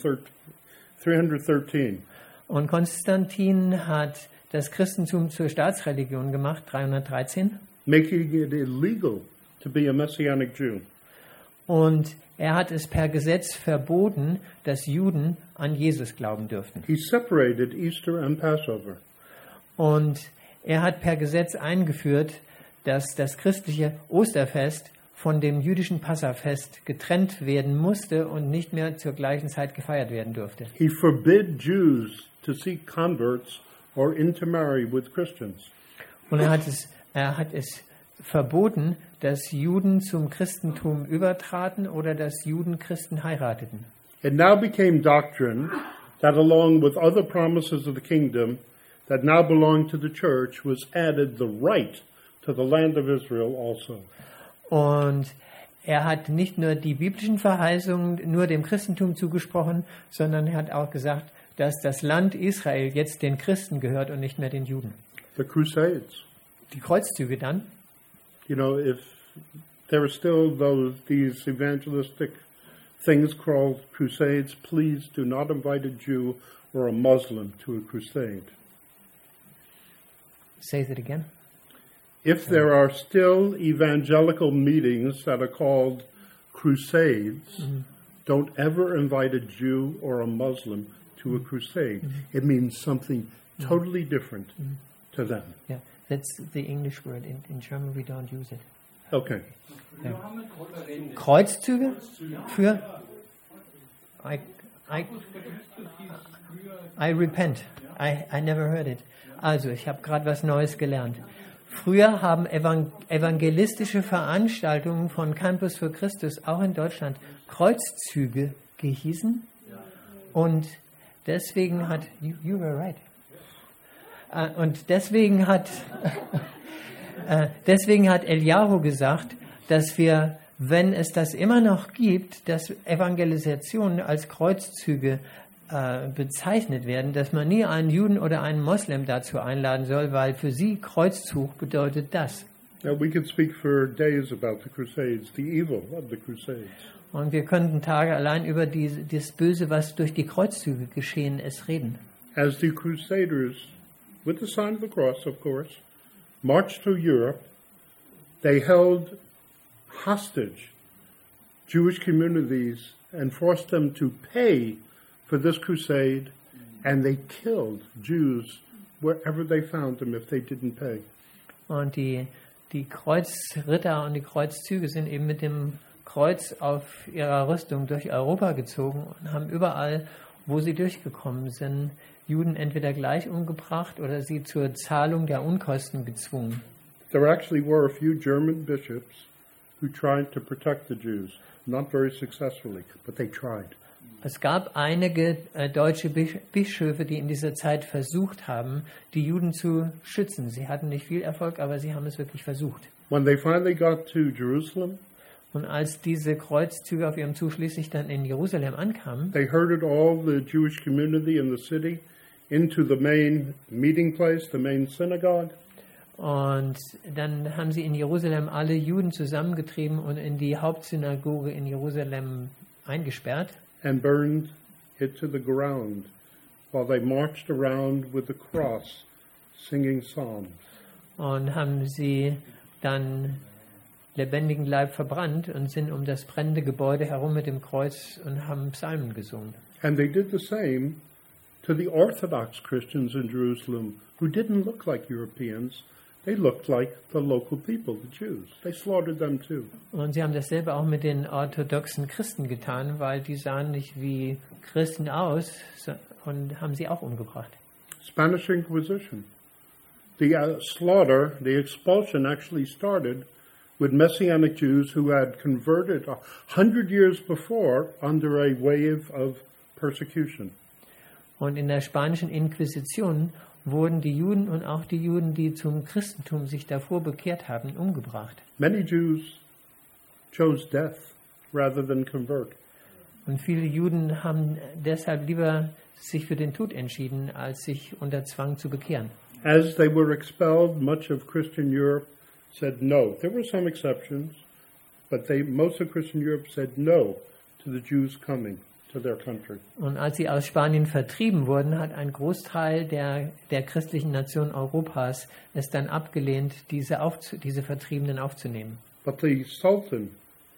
thirteen. Und Konstantin hat das Christentum zur Staatsreligion gemacht, dreihundertdreizehn. Making it illegal to be a Messianic Jew. Und er hat es per Gesetz verboten, dass Juden an Jesus glauben dürften. He separated Easter and Passover. Und er hat per Gesetz eingeführt, dass das christliche Osterfest von dem jüdischen Passafest getrennt werden musste und nicht mehr zur gleichen Zeit gefeiert werden durfte. He forbid Jews to seek converts or intermarry with Christians. Und er hat es, er hat es verboten, dass Juden zum Christentum übertraten oder dass Juden Christen heirateten. It now became doctrine that along with other promises of the kingdom that now belong to the church was added the right to the land of Israel also. Und er hat nicht nur die biblischen Verheißungen nur dem Christentum zugesprochen, sondern er hat auch gesagt, dass das Land Israel jetzt den Christen gehört und nicht mehr den Juden. The Crusades. Die Kreuzzüge dann, You know, if there are still those these evangelistic things called crusades, please do not invite a Jew or a Muslim to a crusade. say that again. If there are still evangelical meetings that are called crusades, Mhm. don't ever invite a Jew or a Muslim to a crusade. It means something totally different to them. Yeah, that's the English word. In, in German we don't use it. Okay. Ja. Kreuzzüge für I, I, I repent. I, I never heard it. Also, ich habe gerade was Neues gelernt. Früher haben evan- evangelistische Veranstaltungen von Campus für Christus auch in Deutschland Kreuzzüge gehießen. Und deswegen hat, you, you were right. Äh, und deswegen hat, äh, deswegen hat Eliyahu gesagt, dass wir, wenn es das immer noch gibt, dass Evangelisationen als Kreuzzüge äh, bezeichnet werden, dass man nie einen Juden oder einen Moslem dazu einladen soll, weil für sie Kreuzzug bedeutet das. Now, we could speak for days about the Crusades, the evil of the Crusades. Und wir könnten Tage allein über die, das Böse, was durch die Kreuzzüge geschehen ist, reden. As the Crusaders, with the sign of the cross, of course, marched through Europe, they held hostage Jewish communities and forced them to pay for this crusade, and they killed Jews wherever they found them if they didn't pay. Und die, die Kreuzritter und die Kreuzzüge sind eben mit dem Kreuz auf ihrer Rüstung durch Europa gezogen und haben überall, wo sie durchgekommen sind, Juden entweder gleich umgebracht oder sie zur Zahlung der Unkosten gezwungen. There actually were a few German bishops who tried to protect the Jews, not very successfully, but they tried. Es gab einige äh, deutsche Bisch- Bischöfe, die in dieser Zeit versucht haben, die Juden zu schützen. Sie hatten nicht viel Erfolg, aber sie haben es wirklich versucht. When they finally got to Jerusalem, Und als diese Kreuzzüge auf ihrem Zug schließlich dann in Jerusalem ankamen, they herded all the Jewish community in the city into the main meeting place, the main synagogue, und dann haben sie in Jerusalem alle Juden zusammengetrieben und in die Hauptsynagoge in Jerusalem eingesperrt and burned it to the ground while they marched around with the cross singing psalms. und haben sie dann lebendigen Leib verbrannt und sind um das brennende Gebäude herum mit dem Kreuz und haben Psalmen gesungen. And they did the same to the Orthodox Christians in Jerusalem who didn't look like Europeans. They looked like the local people, the Jews. They slaughtered them too. Und sie haben dasselbe auch mit den orthodoxen Christen getan, weil die sahen nicht wie Christen aus so- und haben sie auch umgebracht. Spanish Inquisition. The uh, slaughter, the expulsion actually started with Messianic Jews who had converted a hundred years before under a wave of persecution. Und in der spanischen Inquisition wurden die Juden und auch die Juden, die zum Christentum sich davor bekehrt haben, umgebracht. Many Jews chose death rather than convert. Und viele Juden haben deshalb lieber sich für den Tod entschieden, als sich unter Zwang zu bekehren. As they were expelled, much of Christian Europe said no. There were some exceptions, but they, most of Christian Europe said no to the Jews coming to their country. Und als sie aus Spanien vertrieben wurden, hat ein Großteil der, der christlichen Nation Europas es dann abgelehnt, diese, aufzu, diese Vertriebenen aufzunehmen. But the Sultan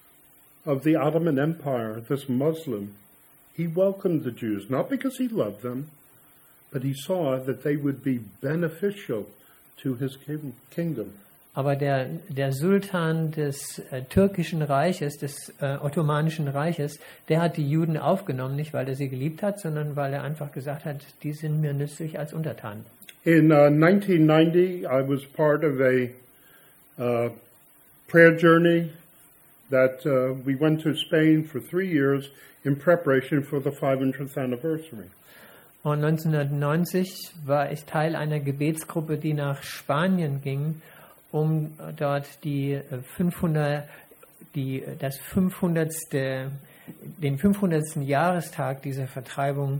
of the Ottoman Empire, this Muslim, he welcomed the Jews, not because he loved them, but he saw that they would be beneficial to his king- kingdom. Aber der, der Sultan des äh, türkischen Reiches, des äh, Ottomanischen Reiches, der hat die Juden aufgenommen, nicht weil er sie geliebt hat, sondern weil er einfach gesagt hat, die sind mir nützlich als Untertanen. In uh, nineteen ninety, I was part of a uh, prayer journey that uh, we went to Spain for three years in preparation for the five hundredth anniversary. Und neunzehnhundertneunzig war ich Teil einer Gebetsgruppe, die nach Spanien ging, um dort die fünfhundert, die, das fünfhundertste, den fünfhundertsten Jahrestag dieser Vertreibung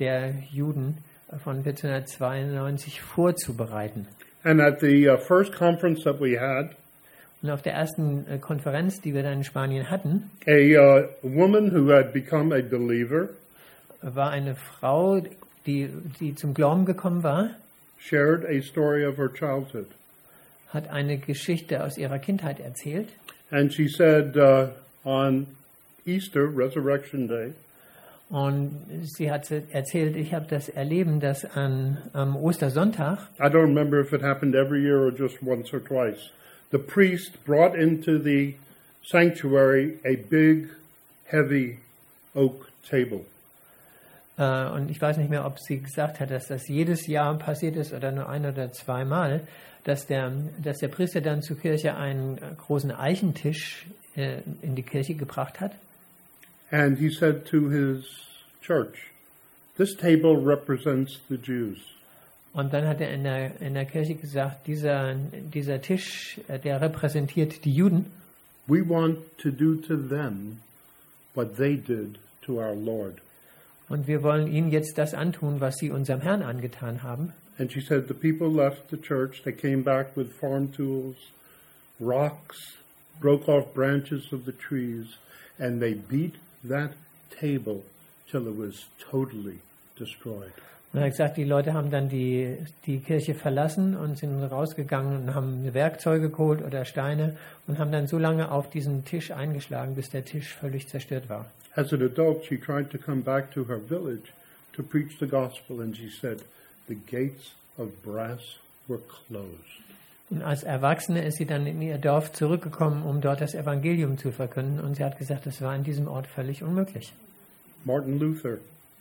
der Juden von vierzehnhundertzweiundneunzig vorzubereiten. And at the uh, first conference that we had, Und auf der ersten äh, Konferenz, die wir dann in Spanien hatten, a uh, woman who had become a believer war eine Frau, die, die zum Glauben gekommen war, shared a story of her childhood. hat eine Geschichte aus ihrer Kindheit erzählt. And she said uh, on Easter, Resurrection Day, Und sie hat erzählt, ich habe das erleben, dass an, am Ostersonntag, I don't remember if it happened every year or just once or twice, the priest brought into the sanctuary a big, heavy oak table. äh, und ich weiß nicht mehr, ob sie gesagt hat, dass das jedes Jahr passiert ist oder nur ein oder zweimal, dass der, dass der Priester dann zur Kirche einen großen Eichentisch äh, in die Kirche gebracht hat. And he said to his church, this table represents the Jews. Und dann hat er in der, in der Kirche gesagt, dieser, dieser Tisch, äh, der repräsentiert die Juden. We want to do to them what they did to our Lord. Und wir wollen ihnen jetzt das antun, was sie unserem Herrn angetan haben. And she said the people left the church, they came back with farm tools, rocks, broke off branches of the trees, and they beat that table till it was totally destroyed. Und er hat gesagt, die Leute haben dann die, die Kirche verlassen und sind rausgegangen und haben Werkzeuge geholt oder Steine und haben dann so lange auf diesen Tisch eingeschlagen, bis der Tisch völlig zerstört war. As an adult, she tried to come back to her village to preach the gospel, and she said the gates of brass were closed. Und als Erwachsene ist sie dann in ihr Dorf zurückgekommen, um dort das Evangelium zu verkünden. Und sie hat gesagt, das war in diesem Ort völlig unmöglich. Martin Luther.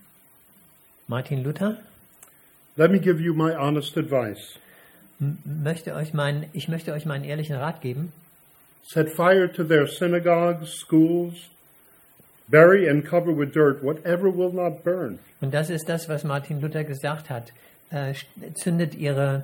Martin Luther, Let me give you my honest advice. m- möchte euch mein, ich möchte euch meinen ehrlichen Rat geben. Set fire to their synagogues, schools, bury and cover with dirt whatever will not burn. Und das ist das, was Martin Luther gesagt hat. Äh, zündet ihre,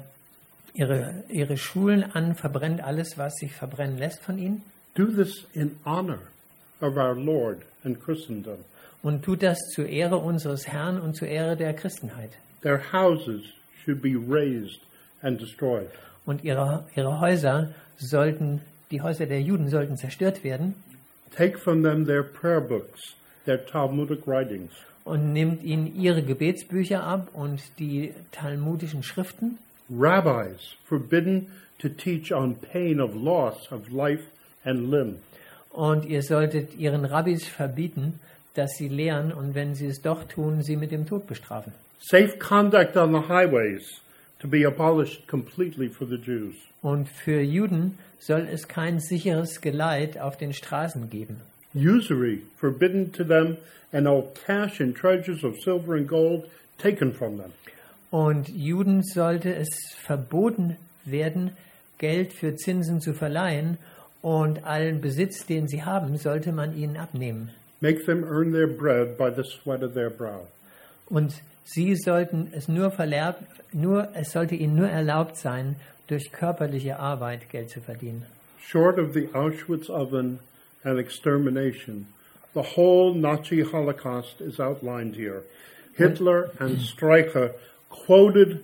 ihre, ihre Schulen an, verbrennt alles, was sich verbrennen lässt von ihnen. Do this in honor of our Lord and Christendom. Und tut das zur Ehre unseres Herrn und zur Ehre der Christenheit. Their houses should be razed and destroyed. Und ihre, ihre Häuser sollten, die Häuser der Juden sollten zerstört werden. Take from them their prayer books, their Talmudic writings. Und nimmt ihnen ihre Gebetsbücher ab und die talmudischen Schriften. Rabbis forbidden to teach on pain of loss of life and limb. Und ihr solltet ihren Rabbis verbieten, dass sie lehren und wenn sie es doch tun, sie mit dem Tod bestrafen. Safe conduct on the highways to be abolished completely for the Jews. Und für Juden soll es kein sicheres Geleit auf den Straßen geben. Usury forbidden to them, and all cash and treasures of silver and gold taken from them. Und Juden sollte es verboten werden, Geld für Zinsen zu verleihen und allen Besitz, den sie haben, sollte man ihnen abnehmen. Make them earn their bread by the sweat of their brow. Und sie sollten es nur verlerb, nur es sollte ihnen nur erlaubt sein, durch körperliche Arbeit Geld zu verdienen. Short of the Auschwitz oven and extermination, the whole Nazi Holocaust is outlined here. Hitler and Streicher quoted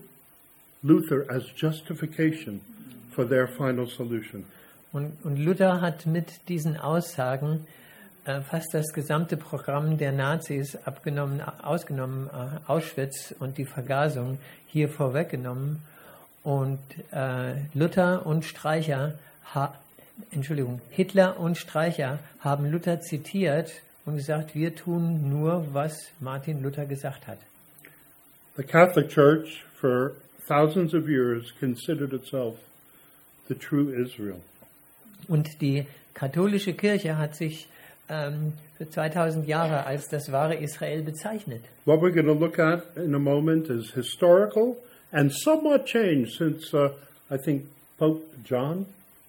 Luther as justification for their final solution. Und, und Luther hat mit diesen Aussagen äh, fast das gesamte Programm der Nazis abgenommen, ausgenommen, äh, Auschwitz und die Vergasung hier vorweggenommen. Und äh, Luther und Streicher, ha, Entschuldigung, Hitler und Streicher haben Luther zitiert und gesagt, wir tun nur, was Martin Luther gesagt hat. The Catholic Church, for thousands of years, considered itself the true Israel. Und die katholische Kirche hat sich ähm, für zweitausend Jahre als das wahre Israel bezeichnet. What we're going to look at in a moment is historical and somewhat changed since, uh, I think, Pope John,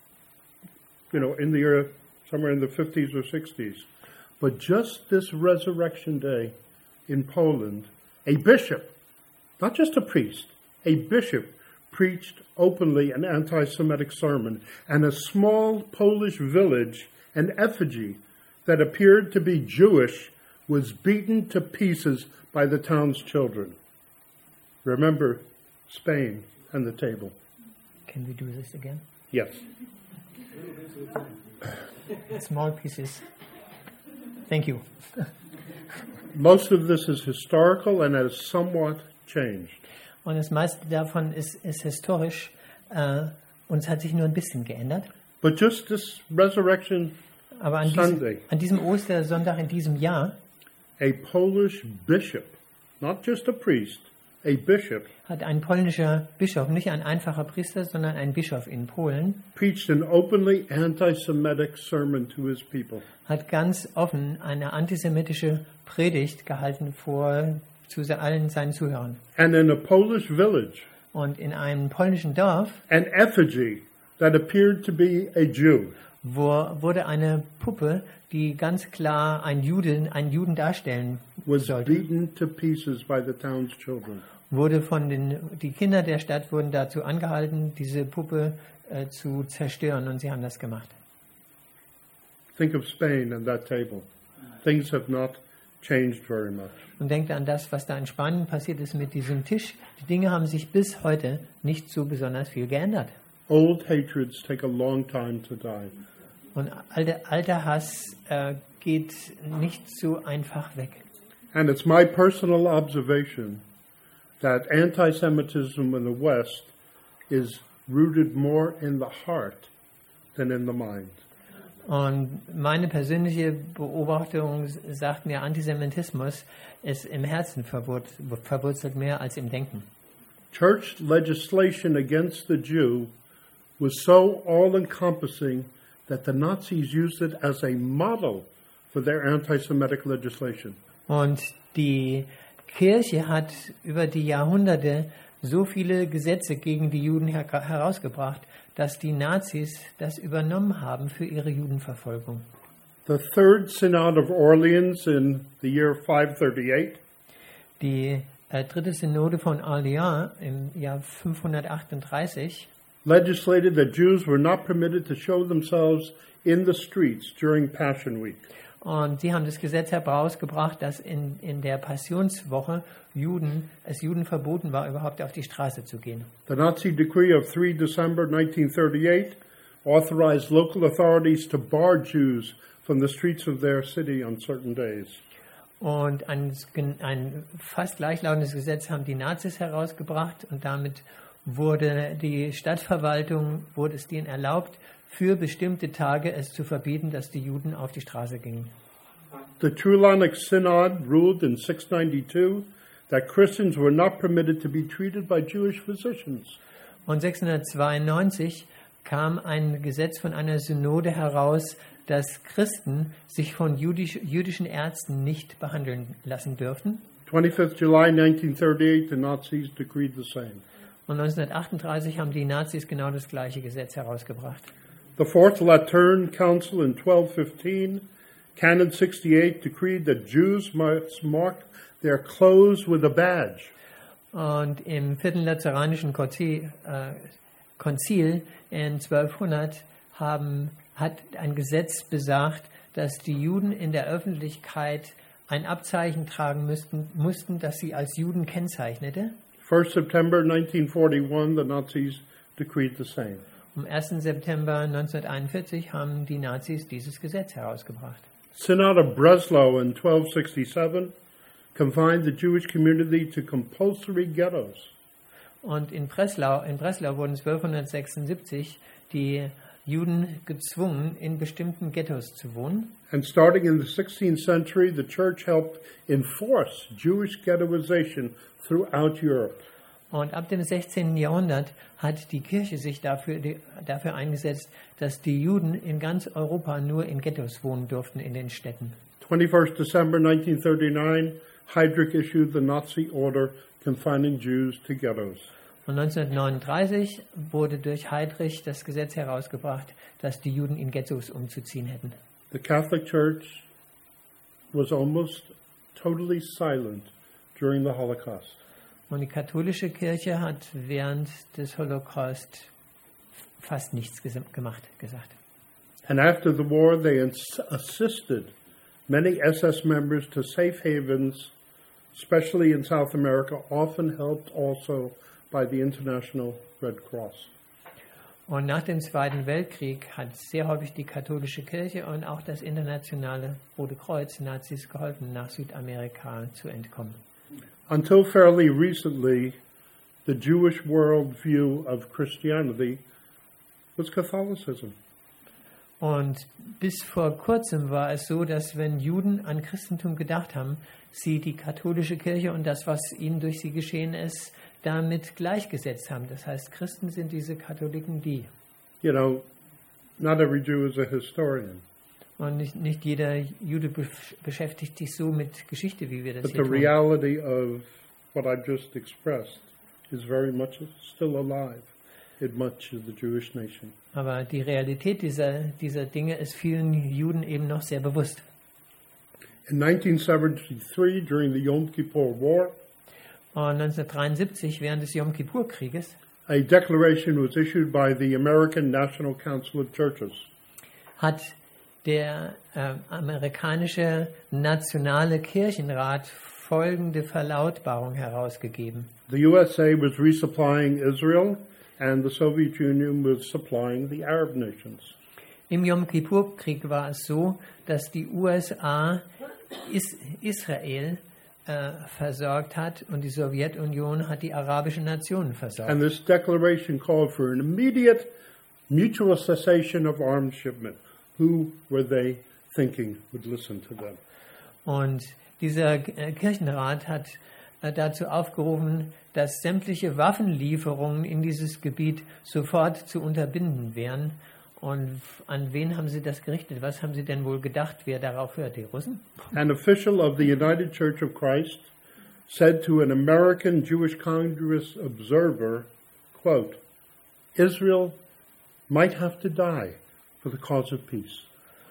you know, in the year, somewhere in the fifties or sixties. But just this Resurrection Day in Poland, a bishop, not just a priest, a bishop preached openly an anti-Semitic sermon, and a small Polish village, an effigy that appeared to be Jewish, was beaten to pieces by the town's children. Remember Spain and the table. Can we do this again? Yes. Small pieces. Thank you. Most of this is historical and has somewhat changed. Und das meiste davon ist, ist historisch äh, und es hat sich nur ein bisschen geändert. But just this resurrection Aber an diesem, Sunday, an diesem Ostersonntag in diesem Jahr a Polish bishop, not just a priest, a bishop, hat ein polnischer Bischof, nicht ein einfacher Priester, sondern ein Bischof in Polen, preached an openly anti-Semitic sermon to his people. hat ganz offen eine antisemitische Predigt gehalten vor zu allen seinen Zuhörern. And in a Polish village, Und in einem polnischen Dorf an effigy that appeared to be a Jew wo, wurde eine Puppe, die ganz klar einen Juden, einen Juden darstellen was sollte, beaten to pieces by the town's children. wurde von den, die Kinder der Stadt wurden dazu angehalten, diese Puppe äh, zu zerstören, und sie haben das gemacht. Think of Spain and that table. Things have not changed very much. Und denkt an das, was da in Spanien passiert ist mit diesem Tisch. Die Dinge haben sich bis heute nicht so besonders viel geändert. Old hatreds take a long time to die. Und alter, alter Hass äh, geht nicht so einfach weg. And it's my personal observation that anti-Semitism in the West is rooted more in the heart than in the mind. Und meine persönliche Beobachtung sagt mir, Antisemitismus ist im Herzen verwurzelt mehr als im Denken. Church legislation against the Jew was so all-encompassing that the Nazis used it as a model for their anti-Semitic legislation. Und die Kirche hat über die Jahrhunderte so viele Gesetze gegen die Juden her- herausgebracht, dass die Nazis das übernommen haben für ihre Judenverfolgung. The Third Synod of Orleans in the year five thirty-eight Die äh, dritte Synode von Orléans im Jahr fünfhundertachtunddreißig legislated that Jews were not permitted to show themselves in the streets during Passion Week. und sie haben das Gesetz herausgebracht, dass in, in der Passionswoche Juden, es Juden verboten war, überhaupt auf die Straße zu gehen. The Nazi decree of the third of December nineteen thirty-eight authorized local authorities to bar Jews from the streets of their city on certain days. Und ein, ein fast gleichlautendes Gesetz haben die Nazis herausgebracht, und damit wurde die Stadtverwaltung, wurde es denen erlaubt, für bestimmte Tage es zu verbieten, dass die Juden auf die Straße gingen. The Trulanik Synod ruled in six ninety-two that Christians were not permitted to be treated by Jewish physicians. Und sechshundertzweiundneunzig kam ein Gesetz von einer Synode heraus, dass Christen sich von jüdisch, jüdischen Ärzten nicht behandeln lassen dürften. twenty-fifth of July nineteen thirty-eight, the Nazis decreed the same. Und neunzehnhundertachtunddreißig haben die Nazis genau das gleiche Gesetz herausgebracht. The Fourth Lateran Council in twelve fifteen, Canon sixty-eight, decreed that Jews must mark their clothes with a badge. Und im vierten Lateranischen Konzil, äh, Konzil in zwölfhundert haben, hat ein Gesetz besagt, dass die Juden in der Öffentlichkeit ein Abzeichen tragen müssten, mussten, das sie als Juden kennzeichnete. first of September nineteen forty-one, the Nazis decreed the same. Am ersten September neunzehnhunderteinundvierzig haben die Nazis dieses Gesetz herausgebracht. Synod of Breslau in twelve sixty-seven confined the Jewish community to compulsory ghettos. Und in Breslau, in Breslau wurden zwölfhundertsechsundsiebzig die Juden gezwungen, in bestimmten Ghettos zu wohnen. And starting in the sixteenth century, the church helped enforce Jewish ghettoization throughout Europe. Und ab dem sechzehnten Jahrhundert hat die Kirche sich dafür, die, dafür eingesetzt, dass die Juden in ganz Europa nur in Ghettos wohnen durften, in den Städten. twenty-first of December nineteen thirty-nine, Heydrich issued the Nazi order confining Jews to ghettos. Und neunzehnhundertneununddreißig wurde durch Heydrich das Gesetz herausgebracht, dass die Juden in Ghettos umzuziehen hätten. The Catholic Church was almost totally silent during the Holocaust. Und die katholische Kirche hat während des Holocaust fast nichts ges- gemacht, gesagt. And after the war, they ins- assisted many S S members to safe havens, especially in South America, often helped also by the International Red Cross. Und nach dem Zweiten Weltkrieg hat sehr häufig die katholische Kirche und auch das internationale Rote Kreuz Nazis geholfen, nach Südamerika zu entkommen. Until fairly recently, the Jewish worldview of Christianity was Catholicism. Und bis vor kurzem war es so, dass wenn Juden an Christentum gedacht haben, sie die katholische Kirche und das, was ihnen durch sie geschehen ist, damit gleichgesetzt haben. Das heißt, Christen sind diese Katholiken, die. You know, not every Jew is a historian. Und nicht, nicht jeder Jude besch- beschäftigt sich so mit Geschichte, wie wir das But hier the tun. reality of what I've just expressed is very much still alive in much of the Jewish nation. Aber die Realität dieser, dieser Dinge ist vielen Juden eben noch sehr bewusst. In nineteen seventy-three, during the Yom Kippur War, Und neunzehnhundertdreiundsiebzig, während des Yom Kippur-Krieges, a declaration was issued by the American National Council of Churches. hat der äh, amerikanische Nationale Kirchenrat folgende Verlautbarung herausgegeben. The U S A was resupplying Israel, and the Soviet Union was supplying the Arab nations. Im Yom Kippur-Krieg war es so, dass die U S A Is- Israel äh, versorgt hat und die Sowjetunion hat die arabischen Nationen versorgt. And this declaration called for an immediate mutual cessation of arms shipment. Who were they thinking would listen to them? Und dieser äh, Kirchenrat hat äh, dazu aufgerufen, dass sämtliche Waffenlieferungen in dieses Gebiet sofort zu unterbinden wären. Und an wen haben Sie das gerichtet? Was haben Sie denn wohl gedacht, wer darauf hört? Die Russen? An official of the United Church of Christ said to an American Jewish Congress observer, quote, Israel might have to die for the cause of peace.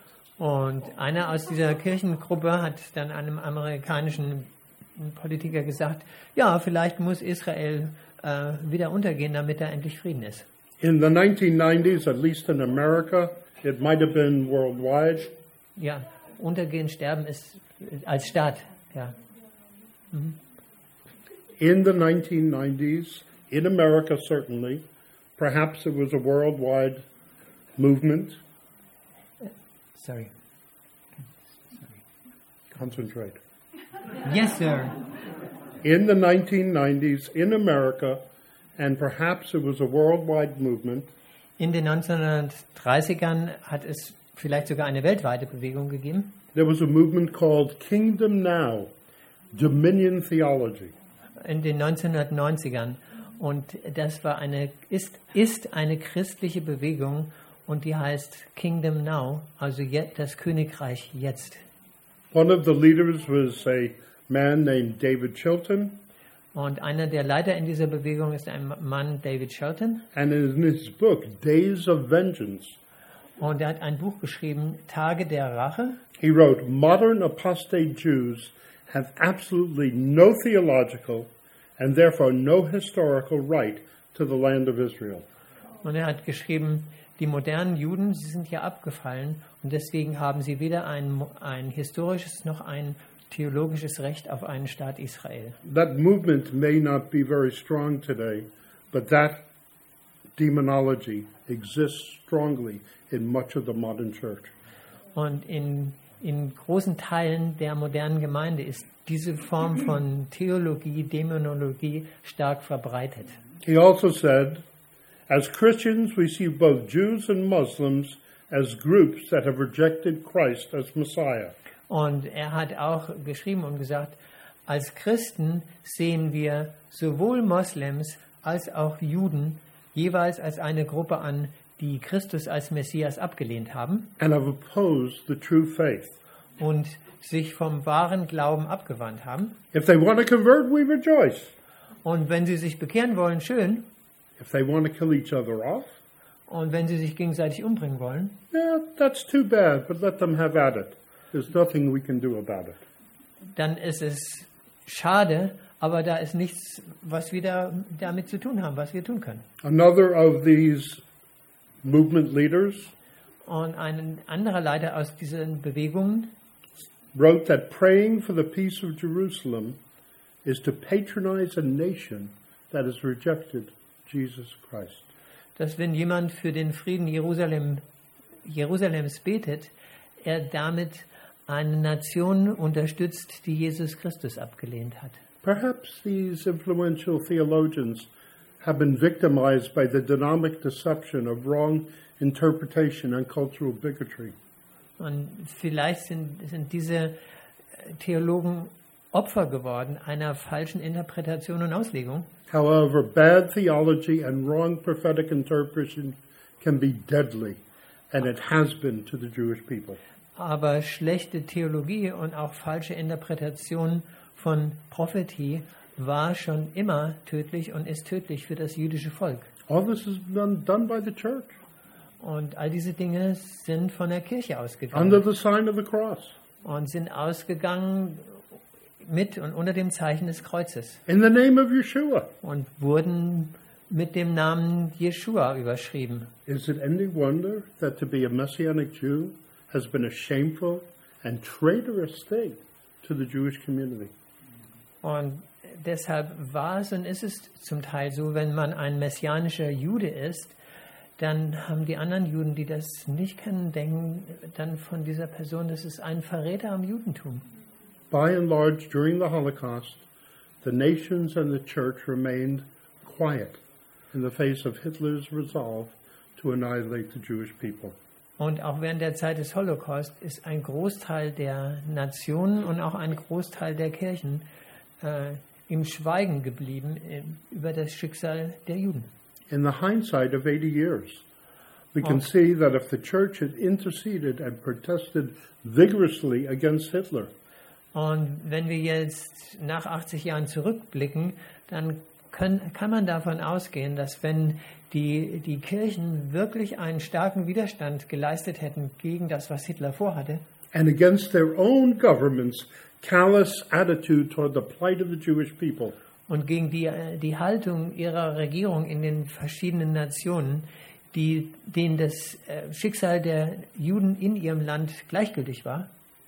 Und einer aus dieser Kirchengruppe hat dann einem amerikanischen Politiker gesagt, ja, vielleicht muss Israel äh, wieder untergehen, damit da endlich Frieden ist. In the nineteen nineties, at least in America, it might have been worldwide, Ja, untergehen, sterben ist äh, als Staat, ja. in the nineteen nineties, in America certainly, perhaps it was a worldwide movement. Sorry. Concentrate. Yes, sir. In the nineteen nineties, in America, and perhaps it was a worldwide movement, In den neunzehnhundertdreißigern hat es vielleicht sogar eine weltweite Bewegung gegeben. there was a movement called Kingdom Now, Dominion Theology. In den neunzehnhundertneunzigern. Und das war eine, ist, ist eine christliche Bewegung und die heißt Kingdom Now, also je, das Königreich jetzt. One of the leaders was a man named David Chilton, Und einer der Leiter in dieser Bewegung ist ein Mann, David Shelton. and in his book, Days of Vengeance, Und er hat ein Buch geschrieben, Tage der Rache. he wrote, Modern apostate Jews have absolutely no theological and therefore no historical right to the land of Israel. Und er hat geschrieben, die modernen Juden, sie sind ja abgefallen und deswegen haben sie weder ein, ein historisches noch ein theologisches Recht auf einen Staat Israel. That movement may not be very strong today, but that demonology exists strongly in much of the modern church. Und in, in großen Teilen der modernen Gemeinde ist diese Form von Theologie, Dämonologie stark verbreitet. He also said, as Christians, we see both Jews and Muslims as groups that have rejected Christ as Messiah. Und er hat auch geschrieben und gesagt, als Christen sehen wir sowohl Moslems als auch Juden jeweils als eine Gruppe an, die Christus als Messias abgelehnt haben and have opposed the true faith. und sich vom wahren Glauben abgewandt haben. If they want to convert, we rejoice. Und wenn sie sich bekehren wollen, schön. If they want to kill each other off, Und wenn sie sich gegenseitig umbringen wollen, yeah, that's too bad, but let them have at it. There's nothing we can do about it. dann ist es schade, aber da ist nichts, was wir da damit zu tun haben, was wir tun können. Another of these movement leaders Und ein anderer Leiter aus diesen Bewegungen wrote that praying for the peace of Jerusalem is to patronize a nation that has rejected Jesus Christ. Dass wenn jemand für den Frieden Jerusalem, Jerusalems betet, er damit eine Nation unterstützt, die Jesus Christus abgelehnt hat. Perhaps these influential theologians have been victimized by the dynamic deception of wrong interpretation and cultural bigotry. Und vielleicht sind, sind diese Theologen Opfer geworden einer falschen Interpretation und Auslegung. However, bad theology and wrong prophetic interpretation can be deadly, and it has been to the Jewish people. Aber schlechte Theologie und auch falsche Interpretation von Prophetie war schon immer tödlich und ist tödlich für das jüdische Volk. All this has been done by the church Und all diese Dinge sind von der Kirche ausgegangen under the sign of the cross. und sind ausgegangen mit und unter dem Zeichen des Kreuzes In the name of Yeshua. und wurden mit dem Namen Jeschua überschrieben. Is it any wonder that to be a Messianic Jew has been a shameful and traitorous thing to the Jewish community? Und deshalb war es und ist es zum Teil so, wenn man ein messianischer Jude ist, dann haben die anderen Juden, die das nicht kennen, denken dann von dieser Person, das ist ein Verräter am Judentum. By and large, during the Holocaust, the nations and the church remained quiet in the face of Hitler's resolve to annihilate the Jewish people. Und auch während der Zeit des Holocaust ist ein Großteil der Nationen und auch ein Großteil der Kirchen äh, im Schweigen geblieben äh, über das Schicksal der Juden. In the hindsight of eighty years, we can Oh. see that if the church had interceded and protested vigorously against Hitler, Und wenn wir jetzt nach achtzig Jahren zurückblicken, dann können, kann man davon ausgehen, dass wenn die, die Kirchen wirklich einen starken Widerstand geleistet hätten gegen das, was Hitler vorhatte, and against their own government's callous attitude toward the plight of the Jewish people, und gegen die, äh, die Haltung ihrer Regierung in den verschiedenen Nationen, die, denen das äh, Schicksal der Juden in ihrem Land gleichgültig war,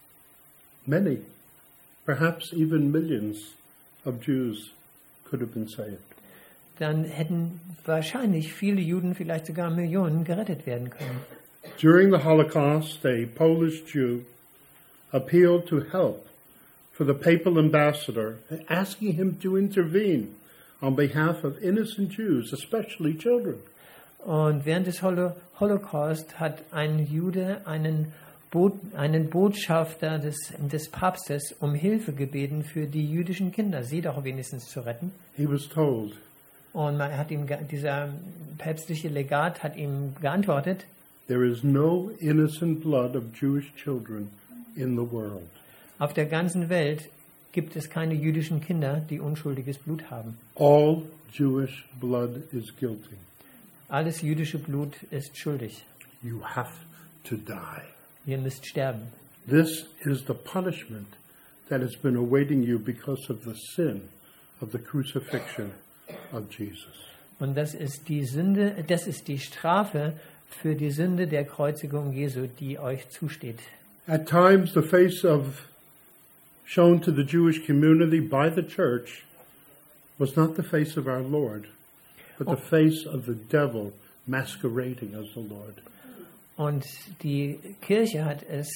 many, perhaps even millions of Jews could have been saved. dann hätten wahrscheinlich viele Juden, vielleicht sogar Millionen, gerettet werden können. During the Holocaust, a Polish Jew appealed to help for the papal ambassador, asking him to intervene on behalf of innocent Jews, especially children. Und während des Holo Holocaust hat ein Jude einen, Bo einen Botschafter des, des Papstes um Hilfe gebeten für die jüdischen Kinder, sie doch wenigstens zu retten. He was told, Und man hat ihm, ge- dieser päpstliche Legat hat ihm geantwortet, there is no innocent blood of Jewish children in the world. auf der ganzen Welt gibt es keine jüdischen Kinder, die unschuldiges Blut haben. All Jewish blood is guilty. Alles jüdische Blut ist schuldig. You have to die. Ihr müsst sterben. This is the punishment that has been awaiting you because of the sin of the crucifixion of Jesus. Und das ist die Sünde, das ist die Strafe für die Sünde der Kreuzigung Jesu, die euch zusteht. At times, the face of shown to the Jewish community by the church was not the face of our Lord, but the face of the devil masquerading as the Lord. Und die Kirche hat es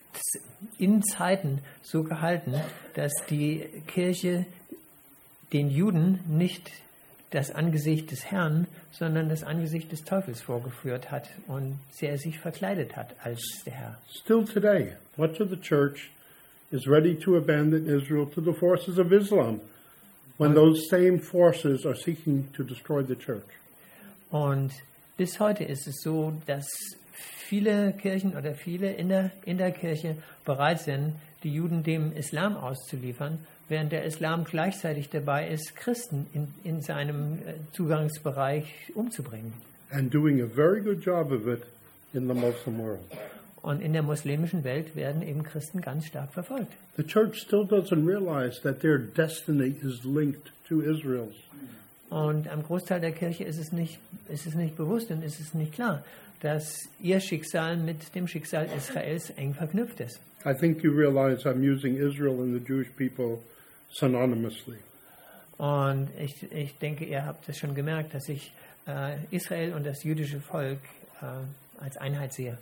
in Zeiten so gehalten, dass die Kirche den Juden nicht das Angesicht des Herrn, sondern das Angesicht des Teufels vorgeführt hat und er sich verkleidet hat als der Herr. Still today, much of the church is ready to abandon Israel to the forces of Islam when those same forces are seeking to destroy the church. Und bis heute ist es so, dass viele Kirchen oder viele in der, in der Kirche bereit sind, die Juden dem Islam auszuliefern, während der Islam gleichzeitig dabei ist, Christen in, in seinem Zugangsbereich umzubringen. And doing a very good job of it in the Muslim world. Und in der muslimischen Welt werden eben Christen ganz stark verfolgt. The church still doesn't realize that their destiny is linked to Israel's. Und am Großteil der Kirche ist es nicht, ist es nicht bewusst und ist es nicht klar, dass ihr Schicksal mit dem Schicksal Israels eng verknüpft ist. I think you realize I'm using Israel and the Jewish people synonymously. Und ich, ich denke, ihr habt es schon gemerkt, dass ich äh, Israel und das jüdische Volk äh, als Einheit sehe.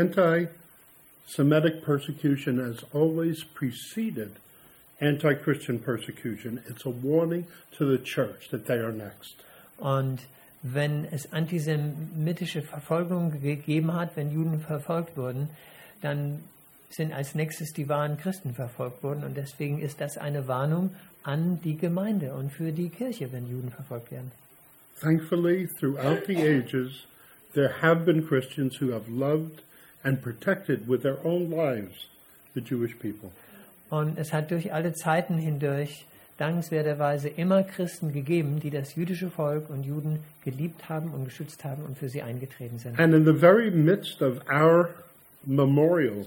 Anti-Semitic persecution has always preceded anti-Christian persecution. It's a warning to the church that they are next. Und wenn es antisemitische Verfolgung gegeben hat, wenn Juden verfolgt wurden, dann sind als nächstes die wahren Christen verfolgt worden. Und deswegen ist das eine Warnung an die Gemeinde und für die Kirche, wenn Juden verfolgt werden. Thankfully, throughout the ages, there have been Christians who have loved and protected with their own lives the Jewish people. Und es hat durch alle Zeiten hindurch dankenswerterweise immer Christen gegeben, die das jüdische Volk und Juden geliebt haben und geschützt haben und für sie eingetreten sind. And in the very midst of our memorial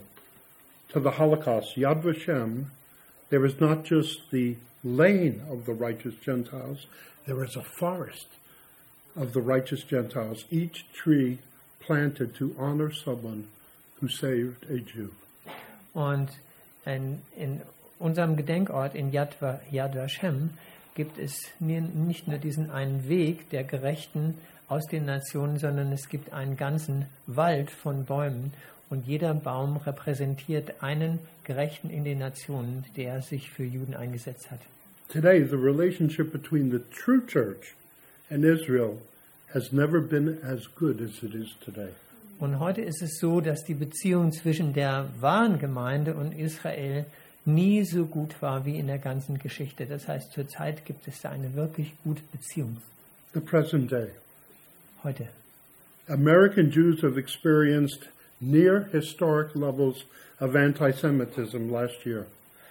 to the Holocaust, Yad Vashem, there is not just the lane of the righteous Gentiles, there is a forest of the righteous Gentiles, each tree planted to honor someone who saved a Jew. Und in, in unserem Gedenkort in Yad, Yad Vashem gibt es nicht nur diesen einen Weg der Gerechten aus den Nationen, sondern es gibt einen ganzen Wald von Bäumen und jeder Baum repräsentiert einen Gerechten in den Nationen, der sich für Juden eingesetzt hat. Today, the relationship between the true church and Israel has never been as good as it is today. Und heute ist es so, dass die Beziehung zwischen der wahren Gemeinde und Israel nie so gut war wie in der ganzen Geschichte. Das heißt, zurzeit gibt es da eine wirklich gute Beziehung. The present day. Heute. American Jews have experienced near historic levels of anti-Semitism last year.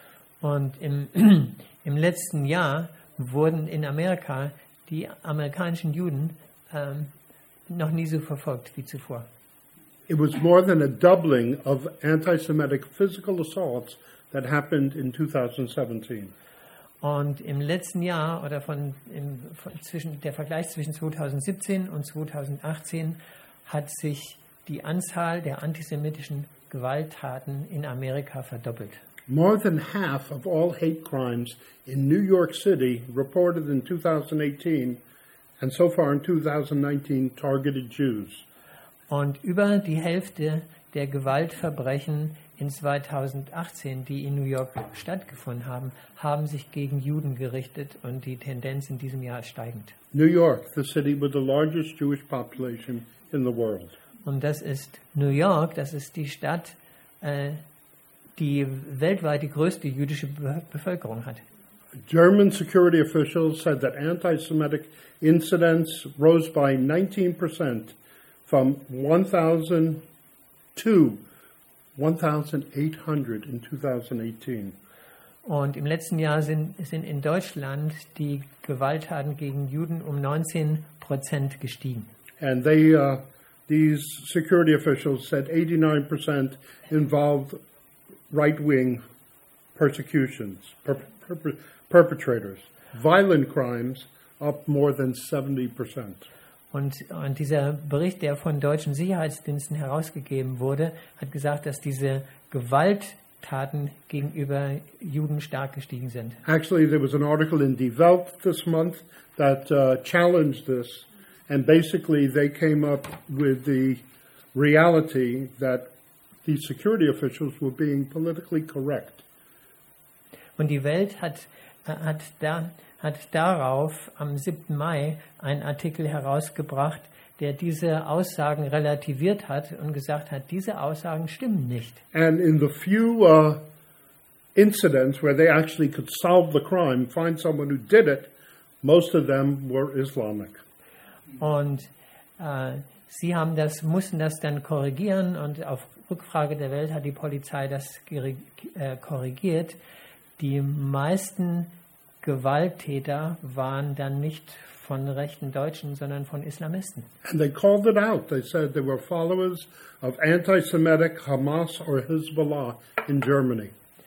Und im, im letzten Jahr wurden in Amerika die amerikanischen Juden ähm, noch nie so verfolgt wie zuvor. It was more than a doubling of anti-Semitic physical assaults that happened in two thousand seventeen. Und im letzten Jahr oder von, im, von zwischen, der Vergleich zwischen zweitausendsiebzehn und zweitausendachtzehn hat sich die Anzahl der antisemitischen Gewalttaten in Amerika verdoppelt. More than half of all hate crimes in New York City reported in two thousand eighteen and so far in two thousand nineteen targeted Jews. Und über die Hälfte der Gewaltverbrechen in zweitausendachtzehn, die in New York stattgefunden haben, haben sich gegen Juden gerichtet und die Tendenz in diesem Jahr ist steigend. New York, the city with the largest Jewish population in the world. Und das ist New York, das ist die Stadt, äh, die weltweit die größte jüdische Be- Bevölkerung hat. German security officials said that anti-Semitic incidents rose by nineteen percent from one thousand to one thousand eight hundred in two thousand eighteen. Und im letzten Jahr sind, sind in Deutschland die Gewalttaten gegen Juden um neunzehn Prozent gestiegen. And they, uh, these security officials said eighty-nine percent involved right-wing persecutions, per, per, perpetrators. Violent crimes up more than seventy percent. Und, und dieser Bericht, der von deutschen Sicherheitsdiensten herausgegeben wurde, hat gesagt, dass diese Gewalttaten gegenüber Juden stark gestiegen sind. Actually, there was an article in Die Welt this month that uh, challenged this, and basically they came up with the reality that the security officials were being politically correct. Und die Welt hat, hat, da, hat darauf am siebten Mai einen Artikel herausgebracht, der diese Aussagen relativiert hat und gesagt hat, diese Aussagen stimmen nicht. And in the few uh, incidents where they actually could solve the crime, find someone who did it, most of them were Islamic. Und äh, sie haben das, mussten das dann korrigieren und auf Rückfrage der Welt hat die Polizei das äh, korrigiert. Die meisten Gewalttäter waren dann nicht von rechten Deutschen, sondern von Islamisten. And they called it out. They said they were followers of anti-Semitic Hamas or Hezbollah in Germany.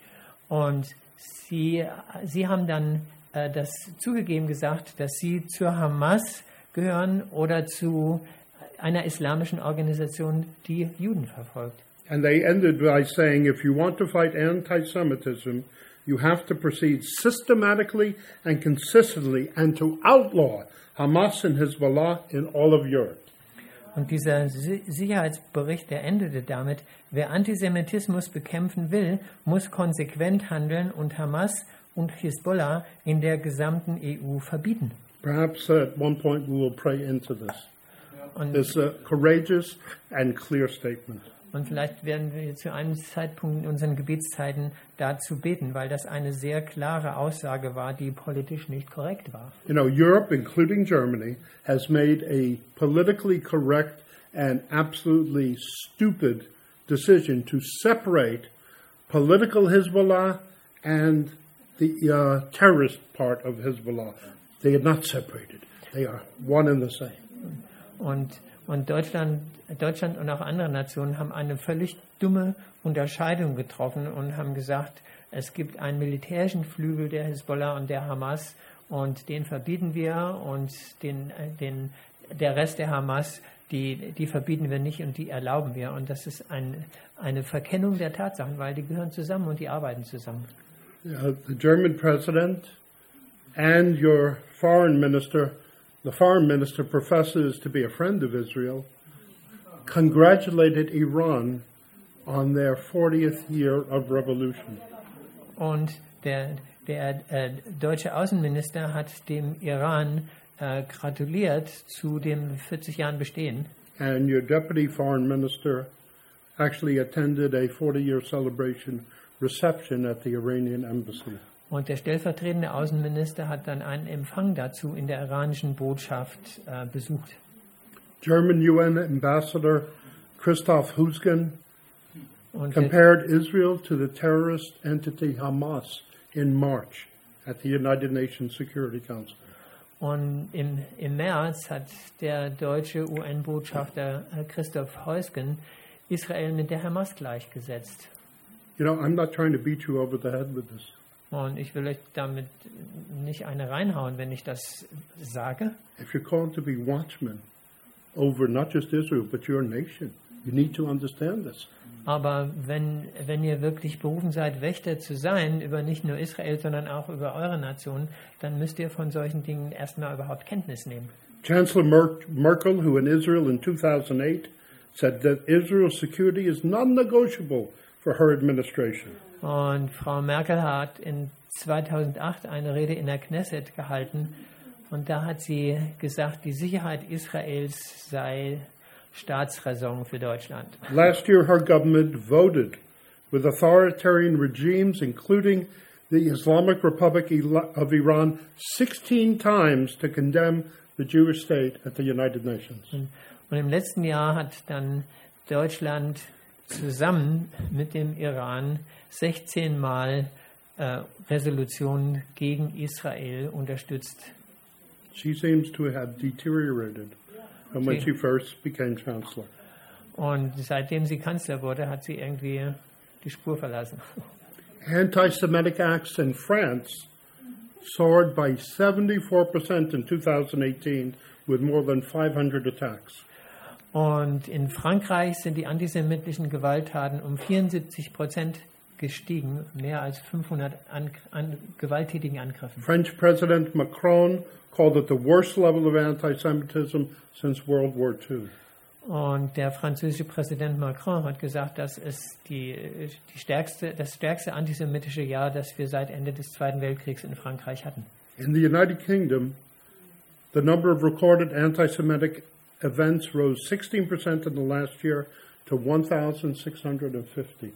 Und sie, sie haben dann äh, das zugegeben gesagt, dass sie zur Hamas gehören oder zu einer islamischen Organisation, die Juden verfolgt. And they ended by saying, if you want to fight anti-Semitism, you have to proceed systematically and consistently and to outlaw Hamas and Hezbollah in all of Europe. Und dieser Si- Sicherheitsbericht, der endete damit, wer Antisemitismus bekämpfen will, muss konsequent handeln und Hamas und Hisbollah in der gesamten E U verbieten. Perhaps at one point we will pray into this. Und, It's a courageous and clear statement. und vielleicht werden wir zu einem Zeitpunkt in unseren Gebetszeiten dazu beten, weil das eine sehr klare Aussage war, die politisch nicht korrekt war. You know, Europe, including Germany, has made a politically correct and absolutely stupid decision to separate political Hezbollah and the uh, terrorist part of Hezbollah. They are not separated. They are one and the same. Und, und Deutschland, Deutschland und auch andere Nationen haben eine völlig dumme Unterscheidung getroffen und haben gesagt, es gibt einen militärischen Flügel der Hisbollah und der Hamas und den verbieten wir und den, den, der Rest der Hamas, die, die verbieten wir nicht und die erlauben wir. Und das ist ein, eine Verkennung der Tatsachen, weil die gehören zusammen und die arbeiten zusammen. Uh, the German president and your foreign minister, the foreign minister professes to be a friend of Israel, congratulated Iran on their fortieth year of revolution. Und der, der äh, deutsche Außenminister hat dem Iran äh, gratuliert zu dem vierzig Jahren Bestehen. And your deputy foreign minister actually attended a forty-year celebration reception at the Iranian embassy. Und der stellvertretende Außenminister hat dann einen Empfang dazu in der iranischen Botschaft äh, besucht. German U N Ambassador Christoph Husgen Und der, compared Israel to the terrorist entity Hamas in March at the United Nations Security Council. und im, im März hat der deutsche U N-Botschafter äh, Christoph Heusgen Israel mit der Hamas gleichgesetzt. You know, I'm not trying to beat you over the head with this. Und ich will euch damit nicht eine reinhauen, wenn ich das sage. If you're called to be watchmen over not just Israel, but your nation, you need to understand this. Aber wenn, wenn ihr wirklich berufen seid, Wächter zu sein, über nicht nur Israel, sondern auch über eure Nation, dann müsst ihr von solchen Dingen erstmal überhaupt Kenntnis nehmen. Chancellor Mer- Merkel, who in Israel in two thousand eight said that Israel's security is non-negotiable for her administration. Und Frau Merkel hat in zweitausendacht eine Rede in der Knesset gehalten und da hat sie gesagt, die Sicherheit Israels sei Staatsräson für Deutschland. Last year, her government voted with authoritarian regimes, including the Islamic Republic of Iran, sixteen times to condemn the Jewish state at the United Nations. Und, und im letzten Jahr hat dann Deutschland zusammen mit dem Iran sechzehn Mal äh, Resolutionen gegen Israel unterstützt. She seems to have deteriorated from when Okay. she first became chancellor. Und seitdem sie Kanzler wurde, hat sie irgendwie die Spur verlassen. Anti-Semitic acts in France soared by seventy-four percent in two thousand eighteen with more than five hundred attacks. Und in Frankreich sind die antisemitischen Gewalttaten um vierundsiebzig Prozent gestiegen, mehr als fünfhundert an, an gewalttätigen Angriffen. French President Macron called it the worst level of anti-Semitism since World War Two. Und der französische Präsident Macron hat gesagt, dass es die, die stärkste, das stärkste antisemitische Jahr, das wir seit Ende des Zweiten Weltkriegs in Frankreich hatten. In the United Kingdom, the number of recorded anti-Semitic events rose sixteen percent in the last year to one thousand six hundred fifty.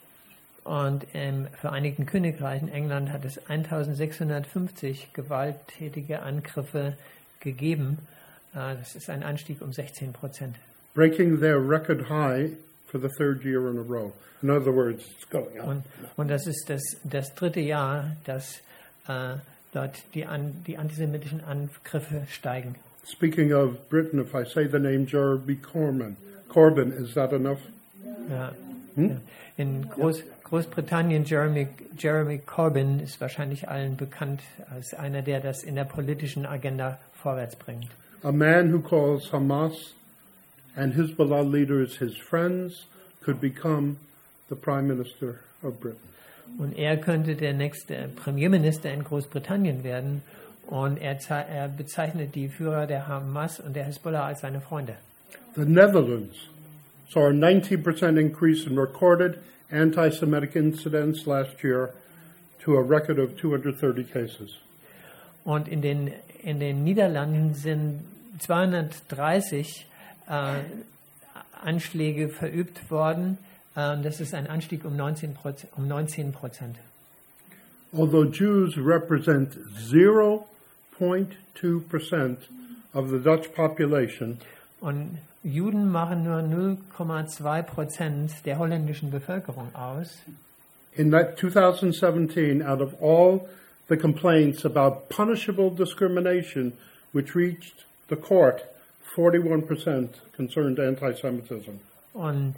Und im Vereinigten Königreich, in England, hat es eintausendsechshundertfünfzig gewalttätige Angriffe gegeben. Das ist ein Anstieg um sechzehn Prozent. Breaking their record high for the third year in a row. In other words, it's going up. Und, und das ist das, das dritte Jahr, dass äh, dort die, an, die antisemitischen Angriffe steigen. Speaking of Britain, if I say the name Jeremy Corbyn, Corbyn, is that enough? Ja. Hm? Ja. In Groß, Großbritannien, Jeremy, Jeremy Corbyn ist wahrscheinlich allen bekannt als einer, der das in der politischen Agenda vorwärts bringt. A man who calls Hamas and Hezbollah leaders, his friends, could become the Prime Minister of Britain. Und er könnte der nächste Premierminister in Großbritannien werden. Und er, er bezeichnet die Führer der Hamas und der Hezbollah als seine Freunde. The Netherlands saw a nineteen percent increase in recorded anti-Semitic incidents last year to a record of two hundred thirty cases. Und in den, in den Niederlanden sind zweihundertdreißig äh, Anschläge verübt worden. Äh, das ist ein Anstieg um neunzehn Prozent. Although Jews represent zero point two percent of the Dutch population, und Juden machen nur null Komma zwei Prozent der holländischen Bevölkerung aus. in that twenty seventeen, out of all the complaints about punishable discrimination which reached the court, forty-one percent concerned anti-Semitism. Und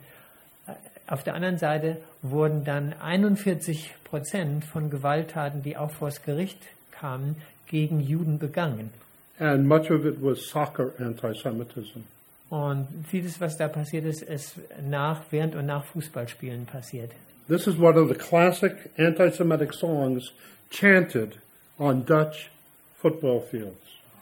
auf der anderen Seite wurden dann einundvierzig Prozent von Gewalttaten, die auch vors Gericht kamen, gegen Juden begangen. And much of it was soccer anti-Semitism. Und vieles, was da passiert ist, ist nach, während und nach Fußballspielen passiert. This is one of the classic anti-Semitic songs chanted on Dutch football fields.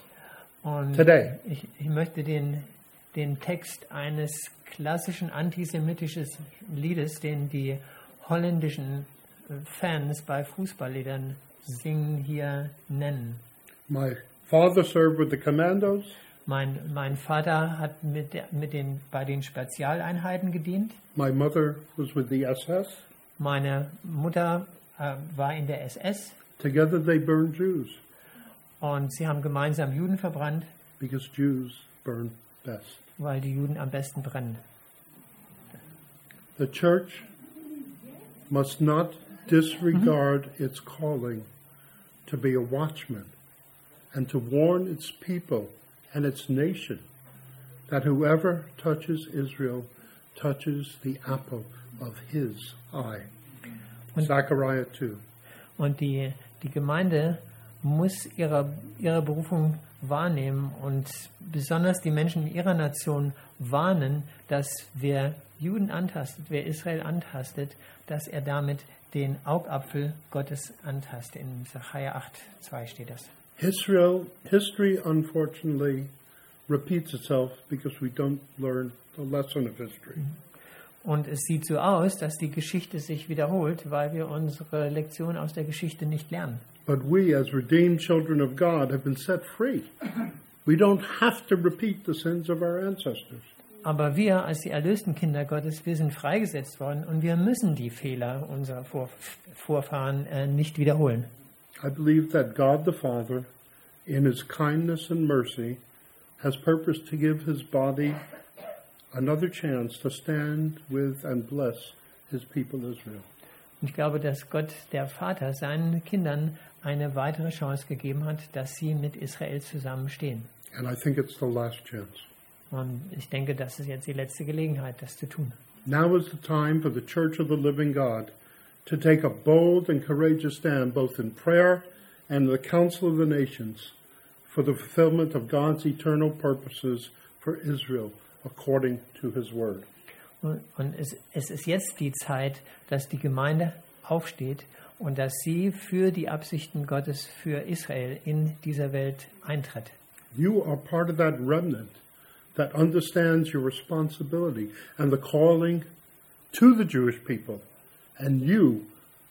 Und Today. Ich, ich möchte den, den Text eines klassischen antisemitischen Liedes, den die holländischen Fans bei Fußballliedern singen, hier nennen. My father served with the commandos. Mein, mein Vater hat mit, der, mit den, bei den Spezialeinheiten gedient. My mother was with the S S. Meine Mutter äh, war in der S S. Together they burned Jews. Und sie haben gemeinsam Juden verbrannt. Because Jews burn best. Weil die Juden am besten brennen. The church must not disregard mm-hmm. its calling to be a watchman and to warn its people and its nation that whoever touches Israel touches the apple of his eye. Und, Zechariah two. Und die, die Gemeinde muss ihre, ihre Berufung wahrnehmen und besonders die Menschen in ihrer Nation warnen, dass wer Juden antastet, wer Israel antastet, dass er damit den Augapfel Gottes antastet. In Zechariah acht zwei steht das. Israel, history unfortunately repeats itself because we don't learn the lesson of history. Und es sieht so aus, dass die Geschichte sich wiederholt, weil wir unsere Lektion aus der Geschichte nicht lernen. But we, as redeemed children of God, have been set free. We don't have to repeat the sins of our ancestors. Aber wir, als die erlösten Kinder Gottes, wir sind freigesetzt worden und wir müssen die Fehler unserer Vor- Vorfahren äh, nicht wiederholen. I believe that God the Father, in his kindness and mercy, has purposed to give his body another chance to stand with and bless his people Israel. Ich glaube, dass Gott, der Vater, seinen Kindern eine weitere Chance gegeben hat, dass sie mit Israel zusammenstehen. And I think it's the last chance. Und ich denke, das ist jetzt die letzte Gelegenheit, das zu tun. Now is the time for the Church of the Living God to take a bold and courageous stand both in prayer and in the council of the nations for the fulfillment of God's eternal purposes for Israel according to his word. Und, und es, es ist jetzt die Zeit, dass die Gemeinde aufsteht und dass sie für die Absichten Gottes für Israel in dieser Welt eintritt. You are part of that remnant that understands your responsibility and the calling to the Jewish people. And you,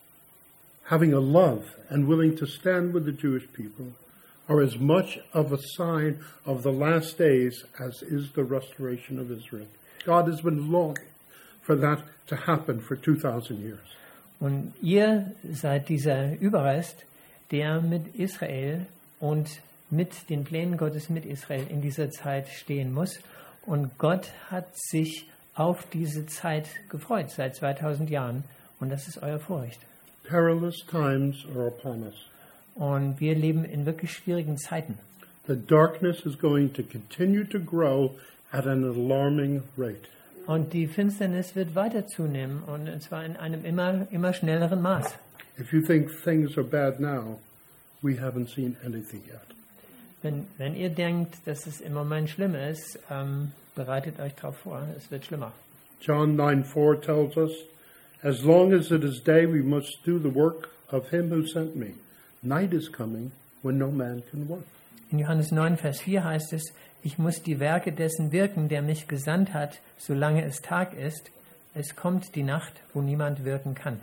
having a love and willing to stand with the Jewish people, are as much of a sign of the last days as is the restoration of Israel. God has been longing for that to happen for two thousand years. Und ihr seid dieser Überrest, der mit Israel und mit den Plänen Gottes mit Israel in dieser Zeit stehen muss. Und Gott hat sich auf diese Zeit gefreut, seit zweitausend Jahren. Und das ist euer Vorrecht. Perilous times are upon us. Und wir leben in wirklich schwierigen Zeiten. The darkness is going to continue to grow at an alarming rate. Und die Finsternis wird weiter zunehmen, und zwar in einem immer, immer schnelleren Maß. If you think things are bad now, we haven't seen anything yet. Wenn, wenn ihr denkt, dass es im Moment schlimm ist, ähm, bereitet euch darauf vor, es wird schlimmer. John nine four tells us, as long as it is day, we must do the work of him who sent me. Night is coming when no man can work. In Johannes neun, Vers vier heißt es, ich muss die Werke dessen wirken, der mich gesandt hat, solange es Tag ist. Es kommt die Nacht, wo niemand wirken kann.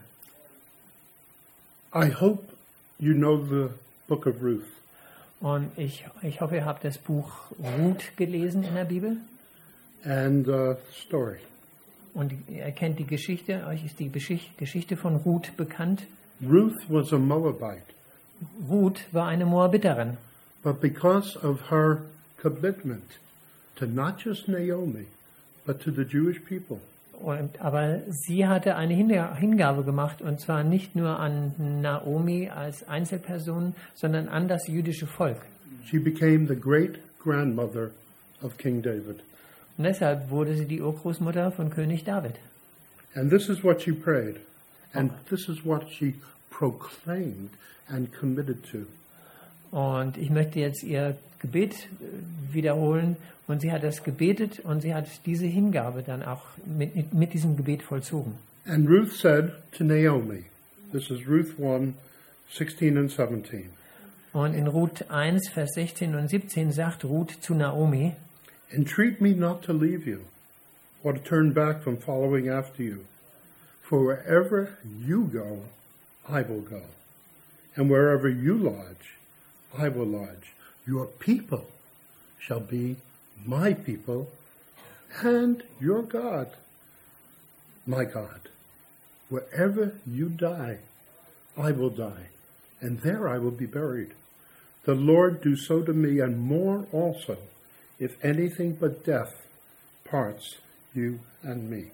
I hope you know the book of Ruth. Und ich, ich hoffe, ihr habt das Buch Ruth gelesen in der Bibel. And the story. Und ihr kennt die Geschichte, euch ist die Geschichte, Geschichte von Ruth bekannt. Ruth was a Moabite. Ruth war eine Moabiterin. But because of her commitment to not just Naomi, but to the Jewish people, Und, aber sie hatte eine Hingabe gemacht, und zwar nicht nur an Naomi als Einzelperson, sondern an das jüdische Volk. she became the great-grandmother of King David. Und deshalb wurde sie die Urgroßmutter von König David. And this is what she prayed. And this is what she proclaimed and committed to. Und ich möchte jetzt ihr Gebet wiederholen. Und sie hat das gebetet und sie hat diese Hingabe dann auch mit, mit, mit diesem Gebet vollzogen. And Ruth said to Naomi, this is Ruth one, sixteen and seventeen. Und in Ruth eins, Vers sechzehn und siebzehn sagt Ruth zu Naomi, entreat me not to leave you, or to turn back from following after you. For wherever you go, I will go. And wherever you lodge, I will lodge. Your people shall be my people, and your God, my God. Wherever you die, I will die, and there I will be buried. The Lord do so to me, and more also, if anything but death parts you and me.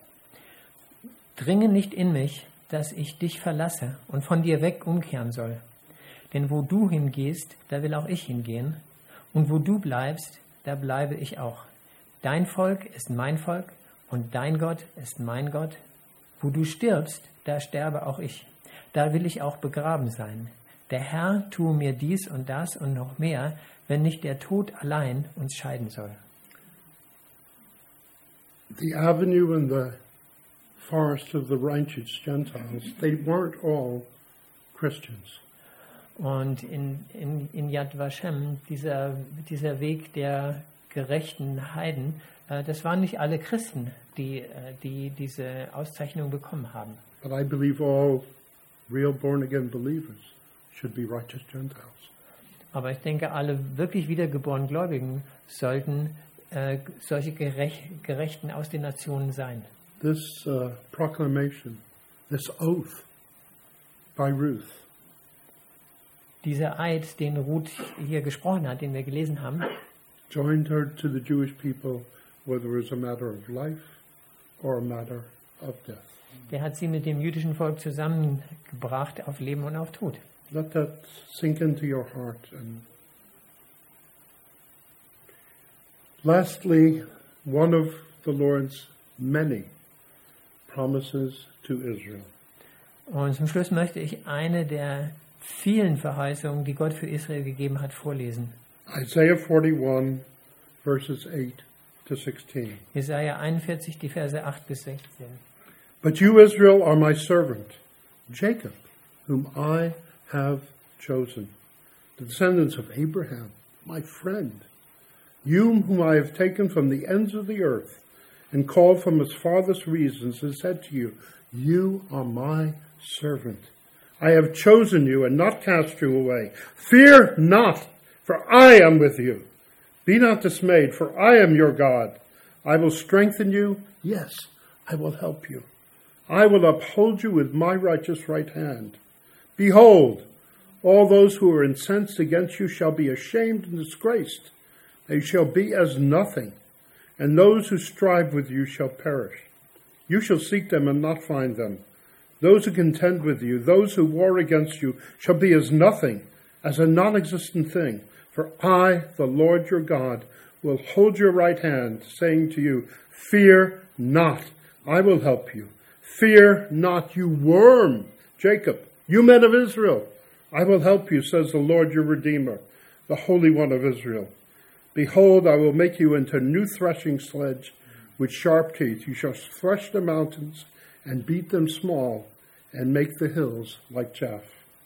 dringe nicht in mich, dass ich dich verlasse und von dir weg umkehren soll. Denn wo du hingehst, da will auch ich hingehen. Und wo du bleibst, da bleibe ich auch. Dein Volk ist mein Volk und dein Gott ist mein Gott. Wo du stirbst, da sterbe auch ich. Da will ich auch begraben sein. Der Herr tue mir dies und das und noch mehr, wenn nicht der Tod allein uns scheiden soll. The avenue and the forest of the righteous Gentiles, they weren't all Christians. Und in, in, in Yad Vashem, dieser, dieser Weg der gerechten Heiden, äh, das waren nicht alle Christen, die, äh, die diese Auszeichnung bekommen haben. But I believe all real born-again believers should be righteous Gentiles. Aber ich denke, alle wirklich wiedergeborenen Gläubigen sollten äh, solche Gerech Gerechten aus den Nationen sein. This uh, proclamation, this oath by Ruth, Dieser Eid, den Ruth hier gesprochen hat, den wir gelesen haben, joined her to the Jewish people, whether it was a matter of life or a matter of death. der hat sie mit dem jüdischen Volk zusammengebracht auf Leben und auf Tod. Let that sink into your heart. And lastly, one of the Lord's many promises to Israel. Und zum Schluss möchte ich eine der vielen Verheißungen, die Gott für Israel gegeben hat, vorlesen. Isaiah forty-one, verses eight to sixteen. Jesaja einundvierzig, die Verse acht bis sechzehn. But you, Israel, are my servant, Jacob, whom I have chosen, the descendants of Abraham, my friend, you whom I have taken from the ends of the earth and called from its farthest regions and said to you, you are my servant. I have chosen you and not cast you away. Fear not, for I am with you. Be not dismayed, for I am your God. I will strengthen you. Yes, I will help you. I will uphold you with my righteous right hand. Behold, all those who are incensed against you shall be ashamed and disgraced. They shall be as nothing, and those who strive with you shall perish. You shall seek them and not find them. Those who contend with you, those who war against you, shall be as nothing, as a non-existent thing. For I, the Lord your God, will hold your right hand, saying to you, fear not, I will help you. Fear not, you worm, Jacob, you men of Israel. I will help you, says the Lord your Redeemer, the Holy One of Israel. Behold, I will make you into a new threshing sledge with sharp teeth. You shall thresh the mountains and beat them small and make the hills like chaff.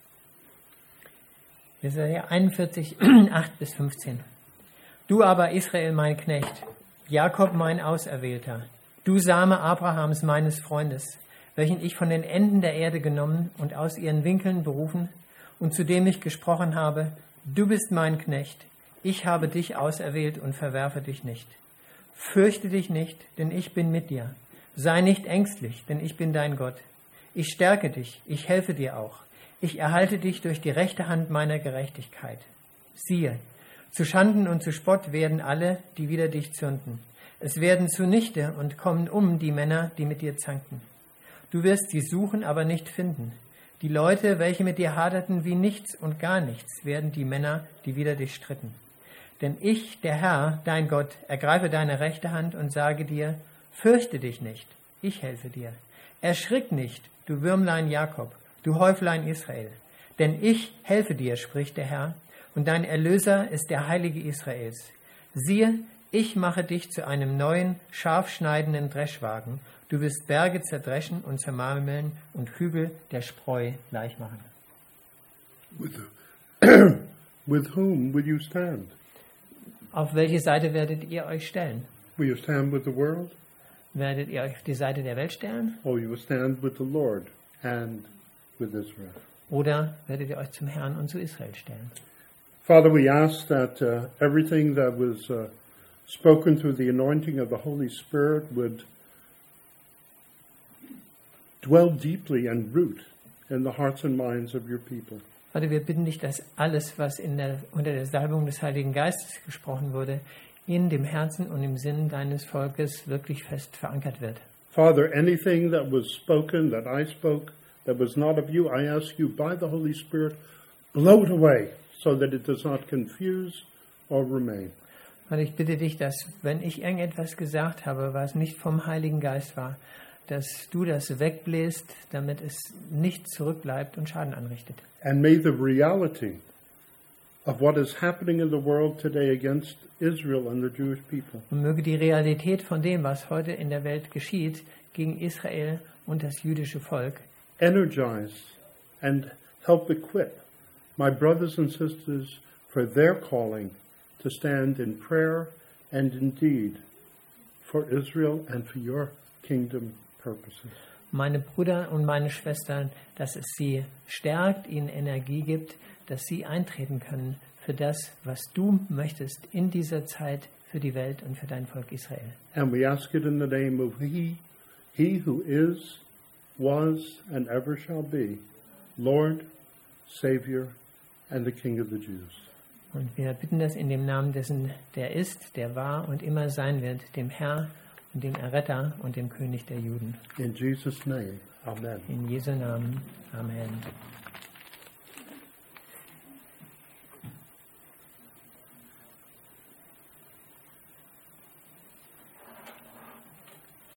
Jesaja einundvierzig, acht bis fünfzehn. Du aber, Israel, mein Knecht, Jakob, mein Auserwählter, du Same Abrahams, meines Freundes, welchen ich von den Enden der Erde genommen und aus ihren Winkeln berufen und zu dem ich gesprochen habe, du bist mein Knecht, ich habe dich auserwählt und verwerfe dich nicht. Fürchte dich nicht, denn ich bin mit dir. Sei nicht ängstlich, denn ich bin dein Gott. Ich stärke dich, ich helfe dir auch. Ich erhalte dich durch die rechte Hand meiner Gerechtigkeit. Siehe, zu Schanden und zu Spott werden alle, die wider dich zürnten. Es werden zunichte und kommen um die Männer, die mit dir zanken. Du wirst sie suchen, aber nicht finden. Die Leute, welche mit dir haderten wie nichts und gar nichts, werden die Männer, die wider dich stritten. Denn ich, der Herr, dein Gott, ergreife deine rechte Hand und sage dir, fürchte dich nicht, ich helfe dir. Erschrick nicht, du Würmlein Jakob, du Häuflein Israel. Denn ich helfe dir, spricht der Herr, und dein Erlöser ist der Heilige Israels. Siehe, ich mache dich zu einem neuen, scharfschneidenden Dreschwagen. Du wirst Berge zerdreschen und zermalmeln und Hügel der Spreu gleichmachen. With, with whom will you stand? Auf welche Seite werdet ihr euch stellen? Will you stand with the world? Werdet ihr euch auf die Seite der Welt stellen? Or you will stand with the Lord and with Israel? Oder werdet ihr euch zum Herrn und zu Israel stellen? Father, we ask that uh, everything that was uh, spoken through the anointing of the Holy Spirit would dwell deeply and root in the hearts and minds of your people. Vater, wir bitten dich, dass alles, was in der, unter der Salbung des Heiligen Geistes gesprochen wurde, in dem Herzen und im Sinn deines Volkes wirklich fest verankert wird. Father, anything that was spoken, that I spoke, that was not of you, I ask you by the Holy Spirit, blow it away so that it does not confuse or remain. Vater, ich bitte dich, dass, wenn ich irgendetwas gesagt habe, was nicht vom Heiligen Geist war, dass du das wegbläst, damit es nicht zurückbleibt und Schaden anrichtet. And may the reality of what is happening in the world today against Israel and the Jewish people Und möge die Realität von dem, was heute in der Welt geschieht, gegen Israel und das jüdische Volk, energize and help equip my brothers and sisters for their calling to stand in prayer and in deed for Israel and for your kingdom purposes. meine Brüder und meine Schwestern, dass es sie stärkt, ihnen Energie gibt, dass sie eintreten können für das, was du möchtest in dieser Zeit für die Welt und für dein Volk Israel. And we ask it in the name of He, He who is, was, and ever shall be, Lord, Savior, and the King of the Jews. Und wir bitten das in dem Namen dessen, der ist, der war und immer sein wird, dem Herr und dem Erretter und dem König der Juden. In Jesus' name, Amen. In Jesu Namen. Amen.